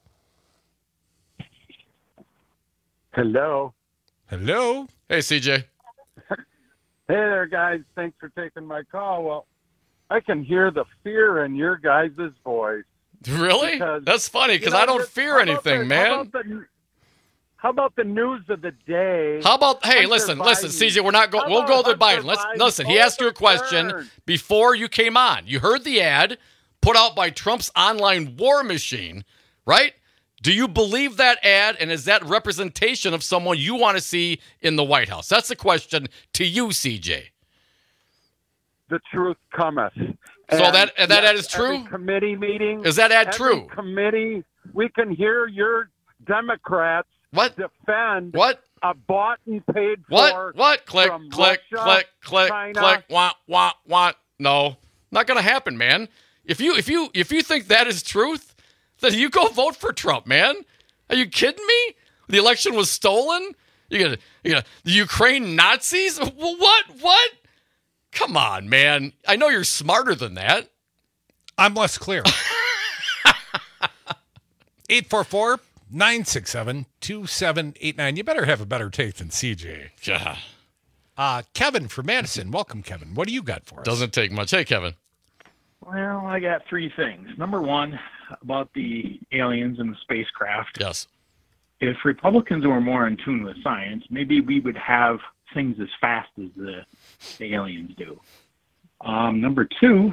Hello. Hello. Hey, C J. Hey there, guys. Thanks for taking my call. Well, I can hear the fear in your guys' voice. Really? Because, That's funny, because you know, I don't fear anything, the, man. How about, the, how about the news of the day? How about, hey, Hunter listen, Biden? listen, C J, we're not going, we'll go to Biden. Let's, Biden listen, he asked you a question overturned. before you came on. You heard the ad put out by Trump's online war machine, right? Do you believe that ad, and is that representation of someone you want to see in the White House? That's the question to you, C J. The truth cometh. So And that and that yes, ad is true? every committee meeting. Is that ad every true? Committee, we can hear your Democrats what? defend what a bought and paid what? for. What? Click, from click, Russia, click, click, China. click. Want, want, want. No, not going to happen, man. If you if you if you think that is truth, then you go vote for Trump, man. Are you kidding me? The election was stolen. You gonna you gonna the Ukraine Nazis? What? What? Come on, man. I know you're smarter than that. I'm less clear. eight four four, nine six seven, two seven eight nine. You better have a better take than C J. Yeah. Uh, Kevin from Madison. Welcome, Kevin. What do you got for us? Doesn't take much. Hey, Kevin. Well, I got three things. Number one, about the aliens and the spacecraft. Yes. If Republicans were more in tune with science, maybe we would have things as fast as the, the aliens do. Um, number two,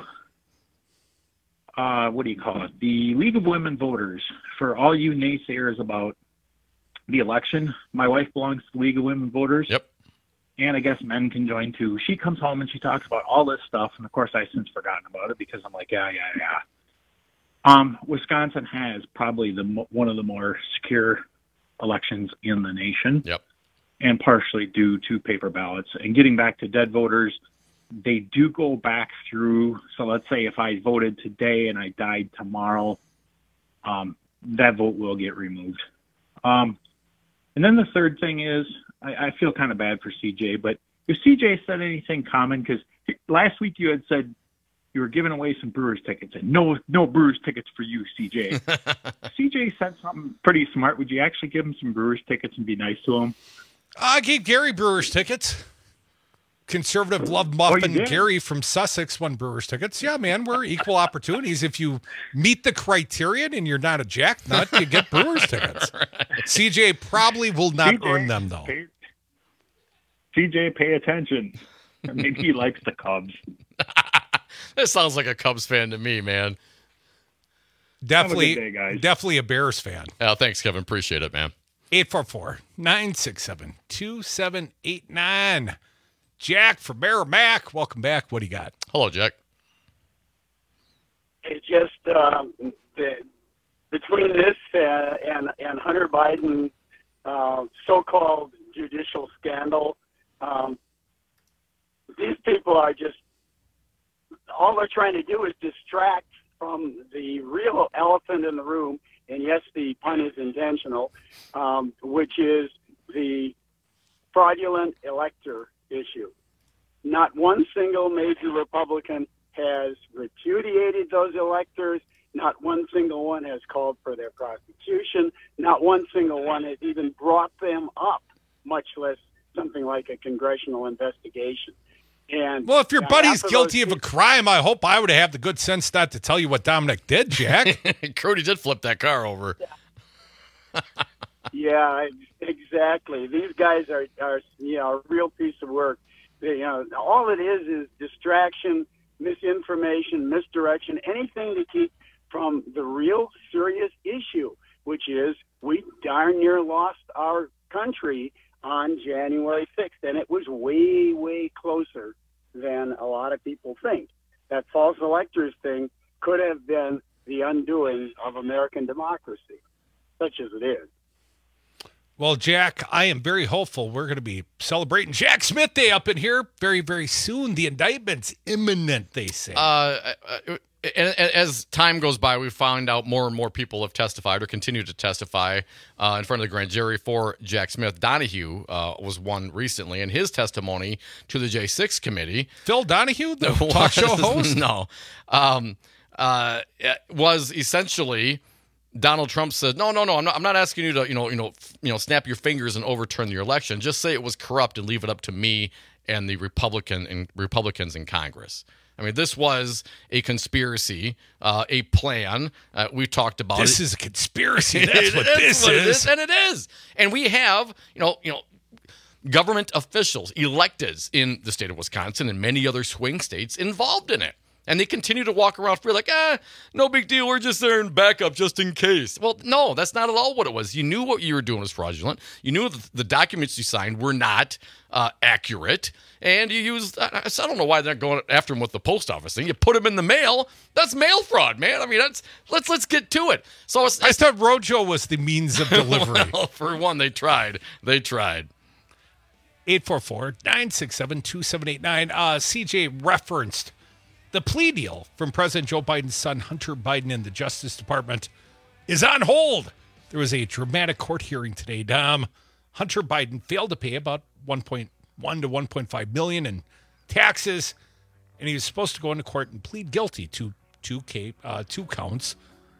uh, what do you call it? The League of Women Voters. For all you naysayers about the election, my wife belongs to the League of Women Voters. Yep. And I guess men can join too. She comes home and she talks about all this stuff, and of course I since forgotten about it because I'm like, yeah, yeah, yeah. Um, Wisconsin has probably the one of the more secure elections in the nation. Yep. And partially due to paper ballots. And getting back to dead voters, they do go back through. So let's say if I voted today and I died tomorrow, um, that vote will get removed. Um, and then the third thing is, I, I feel kind of bad for C J, but if C J said anything common, because last week you had said you were giving away some Brewers tickets, and no, no Brewers tickets for you, C J. C J said something pretty smart. Would you actually give him some Brewers tickets and be nice to him? I gave Gary Brewers tickets. Conservative love muffin Gary from Sussex won Brewers tickets. Yeah, man, we're equal opportunities. If you meet the criterion and you're not a jacknut, you get Brewers tickets. Right. C J probably will not C J, earn them, though. Pay, C J, pay attention. Maybe he likes the Cubs. That sounds like a Cubs fan to me, man. Definitely, day, guys. definitely a Bears fan. Oh, thanks, Kevin. Appreciate it, man. eight four four, nine six seven, two seven eight nine. Jack from Merrimack. Welcome back. What do you got? Hello, Jack. It's just um, the, between this uh, and, and Hunter Biden uh, so-called judicial scandal. Um, these people are just, all they're trying to do is distract from the real elephant in the room, and yes, the pun is intentional, um, which is the fraudulent elector issue. Not one single major Republican has repudiated those electors. Not one single one has called for their prosecution. Not one single one has even brought them up, much less something like a congressional investigation. And well, if your uh, buddy's half guilty those of a crime, I hope I would have the good sense not to tell you what Dominic did, Jack. Cody did flip that car over. Yeah, exactly. These guys are, are you know, a real piece of work. They, you know, all it is is distraction, misinformation, misdirection, anything to keep from the real serious issue, which is we darn near lost our country on January sixth, and it was way, way closer than a lot of people think. That false electors thing could have been the undoing of American democracy, such as it is. Well, Jack, I am very hopeful we're going to be celebrating Jack Smith Day up in here very, very soon. The indictment's imminent, they say. Uh, and as time goes by, we find out more and more people have testified or continue to testify uh, in front of the grand jury for Jack Smith. Donahue uh, was one recently, and his testimony to the J six committee. Phil Donahue, the talk show host? No. Um, uh, was essentially... Donald Trump said, "No, no, no. I'm not. I'm not asking you to, you know, you know, you know, snap your fingers and overturn the election. Just say it was corrupt and leave it up to me and the Republican and Republicans in Congress." I mean, this was a conspiracy, uh, a plan. Uh, we talked about this it. is a conspiracy. That's what this what is. It is, and it is. And we have, you know, you know, government officials, electeds in the state of Wisconsin and many other swing states involved in it. And they continue to walk around free like, ah, no big deal. We're just there in backup just in case. Well, no, that's not at all what it was. You knew what you were doing was fraudulent. You knew the, the documents you signed were not uh, accurate. And you used, I, I don't know why they're not going after them with the post office thing. You put them in the mail. That's mail fraud, man. I mean, that's let's let's get to it. So it's, I thought Rojo was the means of delivery. Well, for one, they tried. They tried. eight four four, nine six seven, two seven eight nine. Uh, C J referenced the plea deal from President Joe Biden's son, Hunter Biden, and the Justice Department is on hold. There was a dramatic court hearing today, Dom. Hunter Biden failed to pay about one point one to one point five million dollars in taxes, and he was supposed to go into court and plead guilty to two, uh, two counts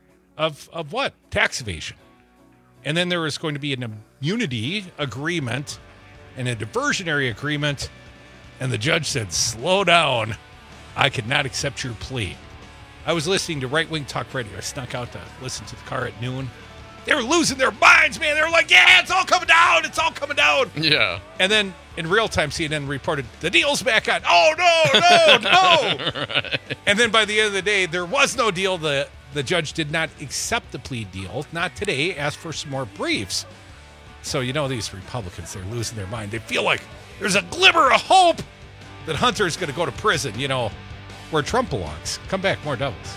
of, of what? Tax evasion. And then there was going to be an immunity agreement and a diversionary agreement, and the judge said, slow down. I could not accept your plea. I was listening to right-wing talk radio. I snuck out to listen to the car at noon. They were losing their minds, man. They were like, yeah, it's all coming down. It's all coming down. Yeah. And then in real time, C N N reported the deal's back on. Oh, no, no, no. Right. And then by the end of the day, there was no deal. The, the judge did not accept the plea deal. Not today. Asked for some more briefs. So, you know, these Republicans, they're losing their mind. They feel like there's a glimmer of hope that Hunter's going to go to prison, you know, where Trump belongs. Come back, more Devils.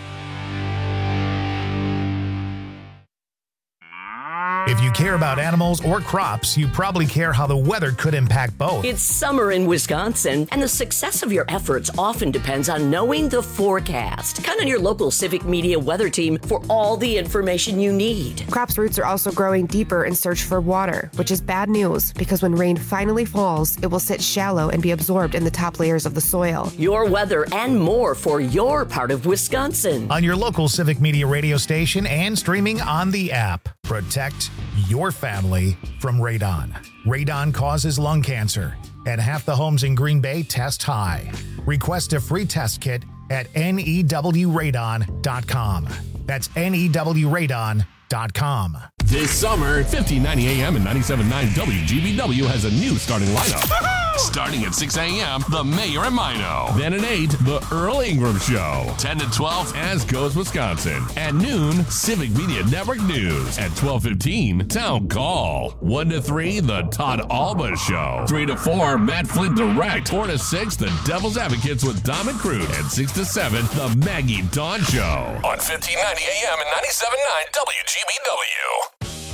If you care about animals or crops, you probably care how the weather could impact both. It's summer in Wisconsin, and the success of your efforts often depends on knowing the forecast. Count on your local Civic Media weather team for all the information you need. Crops' roots are also growing deeper in search for water, which is bad news because when rain finally falls, it will sit shallow and be absorbed in the top layers of the soil. Your weather and more for your part of Wisconsin. On your local Civic Media radio station and streaming on the app. Protect your family from radon. Radon causes lung cancer, and half the homes in Green Bay test high. Request a free test kit at N E W radon dot com. That's N E W radon dot com. This summer, fifteen ninety A M and ninety-seven point nine W G B W has a new starting lineup. Starting at six A M, The Mayor and Mino. Then at eight, The Earl Ingram Show. ten to twelve, As Goes Wisconsin. At noon, Civic Media Network News. At twelve fifteen, Town Call. one to three, The Todd Alba Show. three to four, Matt Flint Direct. four to six, The Devil's Advocates with Dom and Crute. And six to seven, The Maggie Dawn Show. On fifteen ninety A M and ninety-seven point nine W G B W.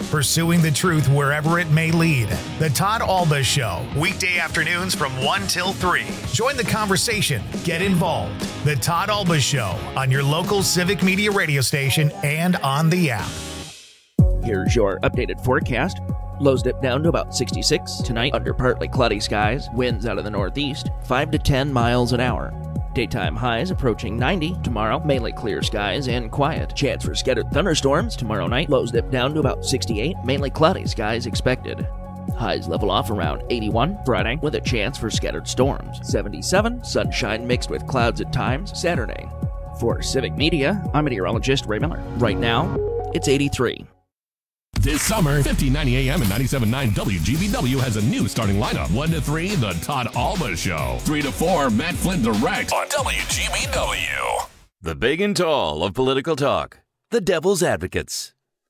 pursuing the truth wherever it may lead. The Todd Alba Show, weekday afternoons from one till three. Join the conversation. Get involved. The Todd Alba Show on your local Civic Media radio station and on the app. Here's your updated forecast. Lows dip down to about sixty-six tonight under partly cloudy skies. Winds out of the northeast, five to ten miles an hour. Daytime highs approaching ninety. Tomorrow, mainly clear skies and quiet. Chance for scattered thunderstorms tomorrow night. Lows dip down to about sixty-eight. Mainly cloudy skies expected. Highs level off around eighty-one. Friday, with a chance for scattered storms. seventy-seven. Sunshine mixed with clouds at times. Saturday. For Civic Media, I'm meteorologist Ray Miller. Right now, it's eighty-three. This summer, fifteen ninety A M and ninety-seven point nine W G B W has a new starting lineup. one to three, The Todd Alba Show. three to four, Matt Flynn Direct on W G B W. The big and tall of political talk. The Devil's Advocates.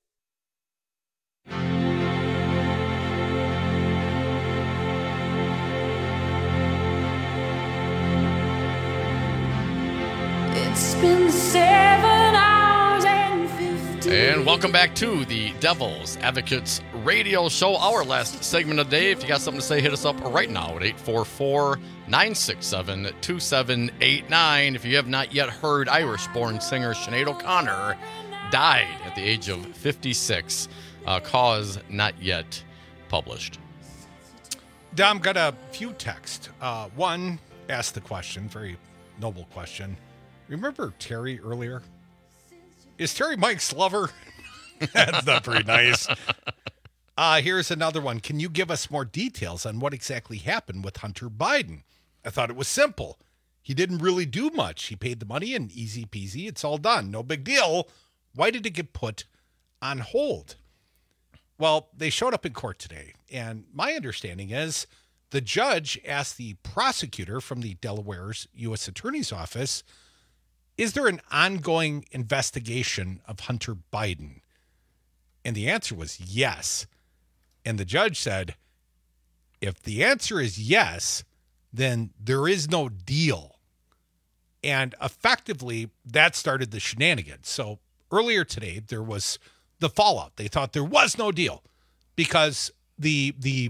It's been seven hours and fifteen. And welcome back to the Devil's Advocates Radio Show, our last segment of the day. If you got something to say, hit us up right now at eight four four, nine six seven, two seven eight nine. If you have not yet heard, Irish-born singer Sinead O'Connor died at the age of fifty-six. Uh, cause not yet published. Dom, got a few texts. Uh, one asked the question, very noble question. Remember Terry earlier? Is Terry Mike's lover? That's not very nice. Uh, here's another one. Can you give us more details on what exactly happened with Hunter Biden? I thought it was simple. He didn't really do much. He paid the money and easy peasy. It's all done. No big deal. Why did it get put on hold? Well, they showed up in court today, and my understanding is the judge asked the prosecutor from the Delaware's U S Attorney's Office, is there an ongoing investigation of Hunter Biden? And the answer was yes. And the judge said, if the answer is yes, then there is no deal. And effectively, that started the shenanigans. So earlier today, there was the fallout. They thought there was no deal because the the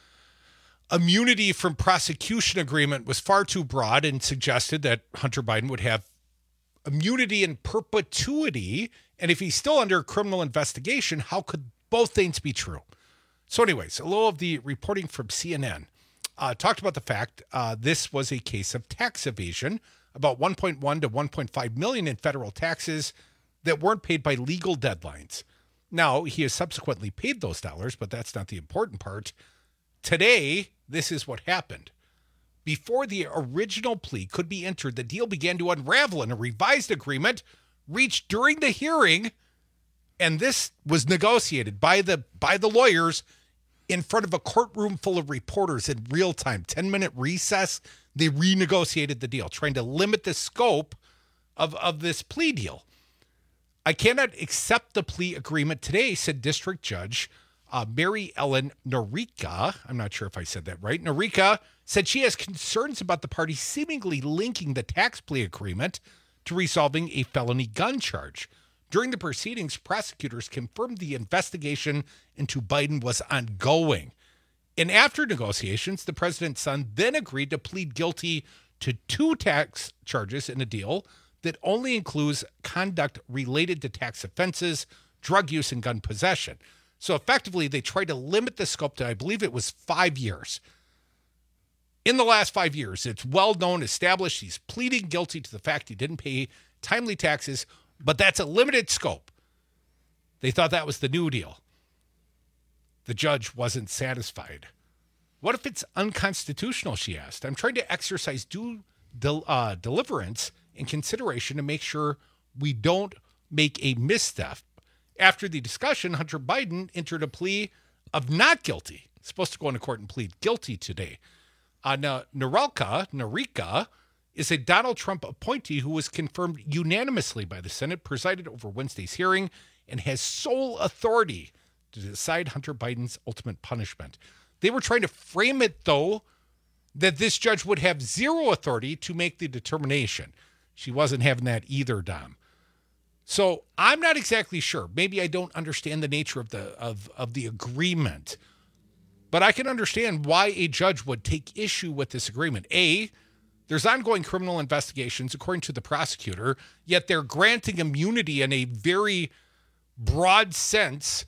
immunity from prosecution agreement was far too broad and suggested that Hunter Biden would have immunity in perpetuity. And if he's still under criminal investigation, how could both things be true? So anyways, a little of the reporting from C N N uh, talked about the fact uh, this was a case of tax evasion, about one point one to one point five million in federal taxes that weren't paid by legal deadlines. Now, he has subsequently paid those dollars, but that's not the important part. Today, this is what happened. Before the original plea could be entered, the deal began to unravel in a revised agreement reached during the hearing, and this was negotiated by the by the lawyers in front of a courtroom full of reporters in real time. ten-minute recess, they renegotiated the deal, trying to limit the scope of, of this plea deal. I cannot accept the plea agreement today, said District Judge uh, Mary Ellen Norica. I'm not sure if I said that right. Norica said she has concerns about the party seemingly linking the tax plea agreement to resolving a felony gun charge. During the proceedings, prosecutors confirmed the investigation into Biden was ongoing. And after negotiations, the president's son then agreed to plead guilty to two tax charges in a deal that only includes conduct related to tax offenses, drug use, and gun possession. So effectively, they tried to limit the scope to, I believe it was five years. In the last five years, it's well known, established, he's pleading guilty to the fact he didn't pay timely taxes, but that's a limited scope. They thought that was the new deal. The judge wasn't satisfied. What if it's unconstitutional, she asked. I'm trying to exercise due del- uh, deliverance and consideration to make sure we don't make a misstep. After the discussion, Hunter Biden entered a plea of not guilty. He's supposed to go into court and plead guilty today. Uh, now, Norelka, Norica, is a Donald Trump appointee who was confirmed unanimously by the Senate, presided over Wednesday's hearing, and has sole authority to decide Hunter Biden's ultimate punishment. They were trying to frame it, though, that this judge would have zero authority to make the determination. She wasn't having that either, Dom. So I'm not exactly sure. Maybe I don't understand the nature of the of, of the agreement, but I can understand why a judge would take issue with this agreement. A, there's ongoing criminal investigations, according to the prosecutor, yet they're granting immunity in a very broad sense.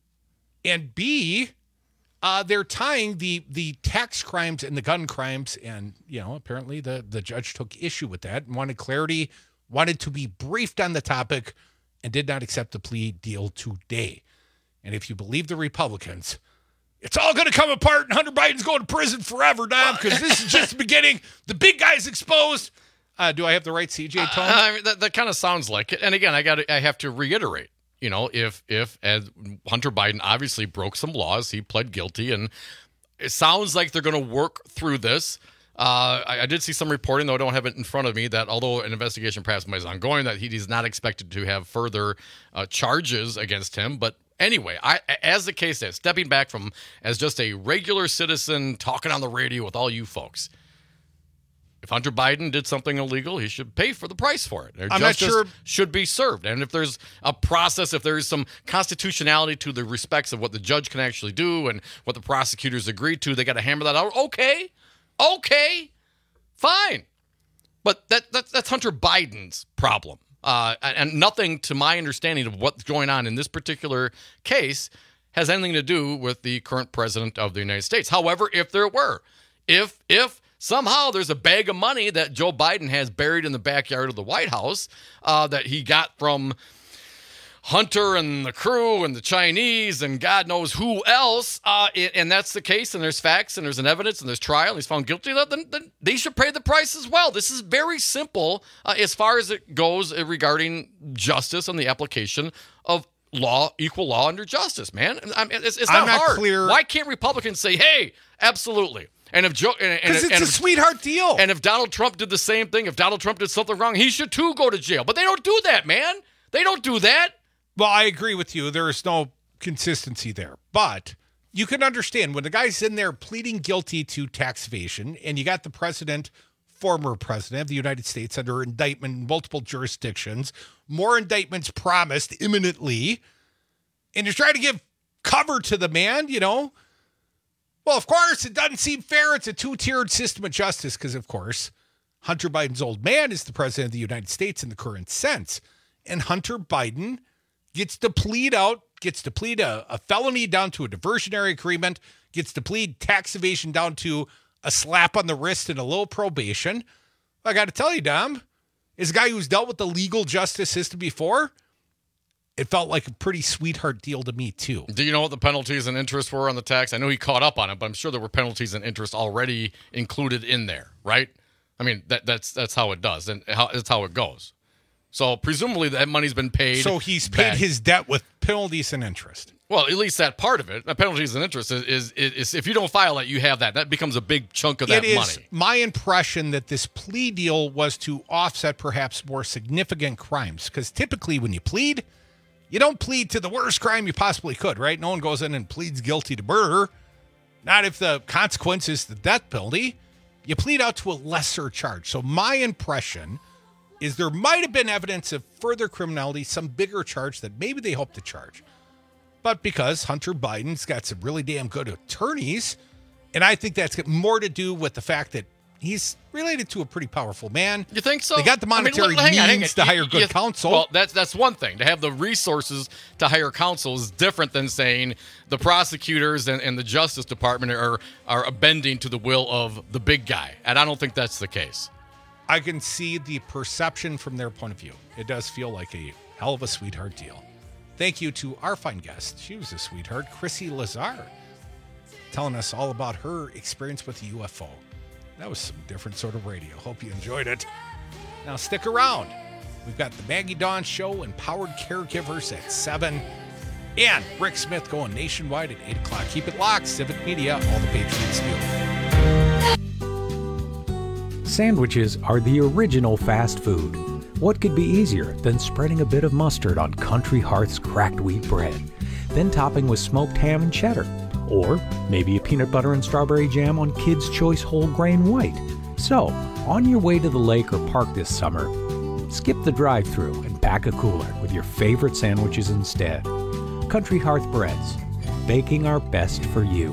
And B, uh, they're tying the the tax crimes and the gun crimes, and you know, apparently the, the judge took issue with that and wanted clarity, wanted to be briefed on the topic, and did not accept the plea deal today. And if you believe the Republicans, it's all going to come apart and Hunter Biden's going to prison forever, Dom, because this is just the beginning. The big guy's exposed. Uh, do I have the right C J tone? Uh, I mean, that that kind of sounds like it. And again, I got I have to reiterate, you know, if if as Hunter Biden obviously broke some laws, he pled guilty, and it sounds like they're going to work through this. Uh, I, I did see some reporting, though I don't have it in front of me, that although an investigation perhaps is ongoing, that he is not expected to have further uh, charges against him. But anyway, I, as the case is, stepping back from as just a regular citizen talking on the radio with all you folks, if Hunter Biden did something illegal, he should pay for the price for it. I'm not sure. Should be served. And if there's a process, if there's some constitutionality to the respects of what the judge can actually do and what the prosecutors agreed to, they got to hammer that out. Okay. Okay, fine. But that, that that's Hunter Biden's problem. Uh, and nothing, to my understanding of what's going on in this particular case, has anything to do with the current president of the United States. However, if there were, if if somehow there's a bag of money that Joe Biden has buried in the backyard of the White House uh, that he got from Hunter and the crew and the Chinese and God knows who else, uh, and that's the case, and there's facts, and there's an evidence, and there's trial, and he's found guilty, then, then they should pay the price as well. This is very simple uh, as far as it goes regarding justice and the application of law, equal law under justice, man. I mean, it's, it's not, I'm not hard. clear. Why can't Republicans say, hey, absolutely? And if Joe, because it's and a if, sweetheart deal. And if Donald Trump did the same thing, if Donald Trump did something wrong, he should too go to jail. But they don't do that, man. They don't do that. Well, I agree with you. There is no consistency there. But you can understand when the guy's in there pleading guilty to tax evasion, and you got the president, former president of the United States, under indictment in multiple jurisdictions, more indictments promised imminently, and you're trying to give cover to the man, you know. Well, of course, it doesn't seem fair. It's a two-tiered system of justice because, of course, Hunter Biden's old man is the president of the United States in the current sense. And Hunter Biden gets to plead out, gets to plead a, a felony down to a diversionary agreement, gets to plead tax evasion down to a slap on the wrist and a little probation. I got to tell you, Dom, as a guy who's dealt with the legal justice system before, it felt like a pretty sweetheart deal to me, too. Do you know what the penalties and interest were on the tax? I know he caught up on it, but I'm sure there were penalties and interest already included in there, right? I mean, that, that's that's how it does, and how, that's how it goes. So presumably that money's been paid. So he's paid back. his debt with penalties and interest. Well, at least that part of it. The penalties and interest is, is, is, is if you don't file it, you have that. That becomes a big chunk of that it is money. My impression that this plea deal was to offset perhaps more significant crimes. Because typically when you plead, you don't plead to the worst crime you possibly could, right? No one goes in and pleads guilty to murder. Not if the consequence is the death penalty. You plead out to a lesser charge. So my impression is there might have been evidence of further criminality, some bigger charge that maybe they hope to charge. But because Hunter Biden's got some really damn good attorneys, and I think that's got more to do with the fact that he's related to a pretty powerful man. You think so? They got the monetary I mean, hang on, hang means on. to hire You- good you- counsel. Well, that's that's one thing. To have the resources to hire counsel is different than saying the prosecutors and, and the Justice Department are, are bending to the will of the big guy. And I don't think that's the case. I can see the perception from their point of view. It does feel like a hell of a sweetheart deal. Thank you to our fine guest. She was a sweetheart, Chrissy Lazar, telling us all about her experience with the U F O. That was some different sort of radio. Hope you enjoyed it. Now stick around. We've got the Maggie Dawn Show, Empowered Caregivers at seven, and Rick Smith going nationwide at eight o'clock. Keep it locked. Civic Media, all the Patriots do. Sandwiches are the original fast food. What could be easier than spreading a bit of mustard on Country Hearth's cracked wheat bread, then topping with smoked ham and cheddar, or maybe a peanut butter and strawberry jam on Kids' Choice whole grain white. So, on your way to the lake or park this summer, Skip the drive-thru and pack a cooler with your favorite sandwiches instead. Country Hearth Breads, baking our best for you.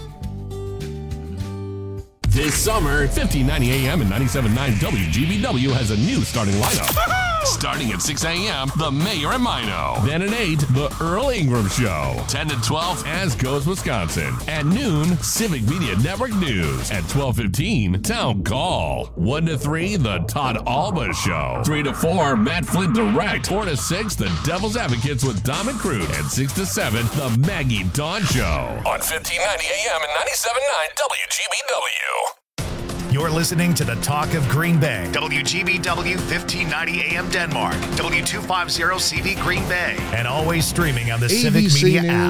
This summer, fifteen ninety A M and ninety-seven point nine W G B W has a new starting lineup. Starting at six A M, The Mayor and Mino. Then at eight, The Earl Ingram Show. ten to twelve, As Goes Wisconsin. At noon, Civic Media Network News. At twelve fifteen, Town Call. one to three, The Todd Alba Show. three to four, Matt Flint Direct. four to six, The Devil's Advocates with Dom and Crute. And six to seven, The Maggie Dawn Show. On fifteen ninety A M and ninety-seven point nine W G B W. You're listening to the Talk of Green Bay. W G B W fifteen ninety A M Denmark. W two fifty C V Green Bay. And always streaming on the A B C Civic Media News. app.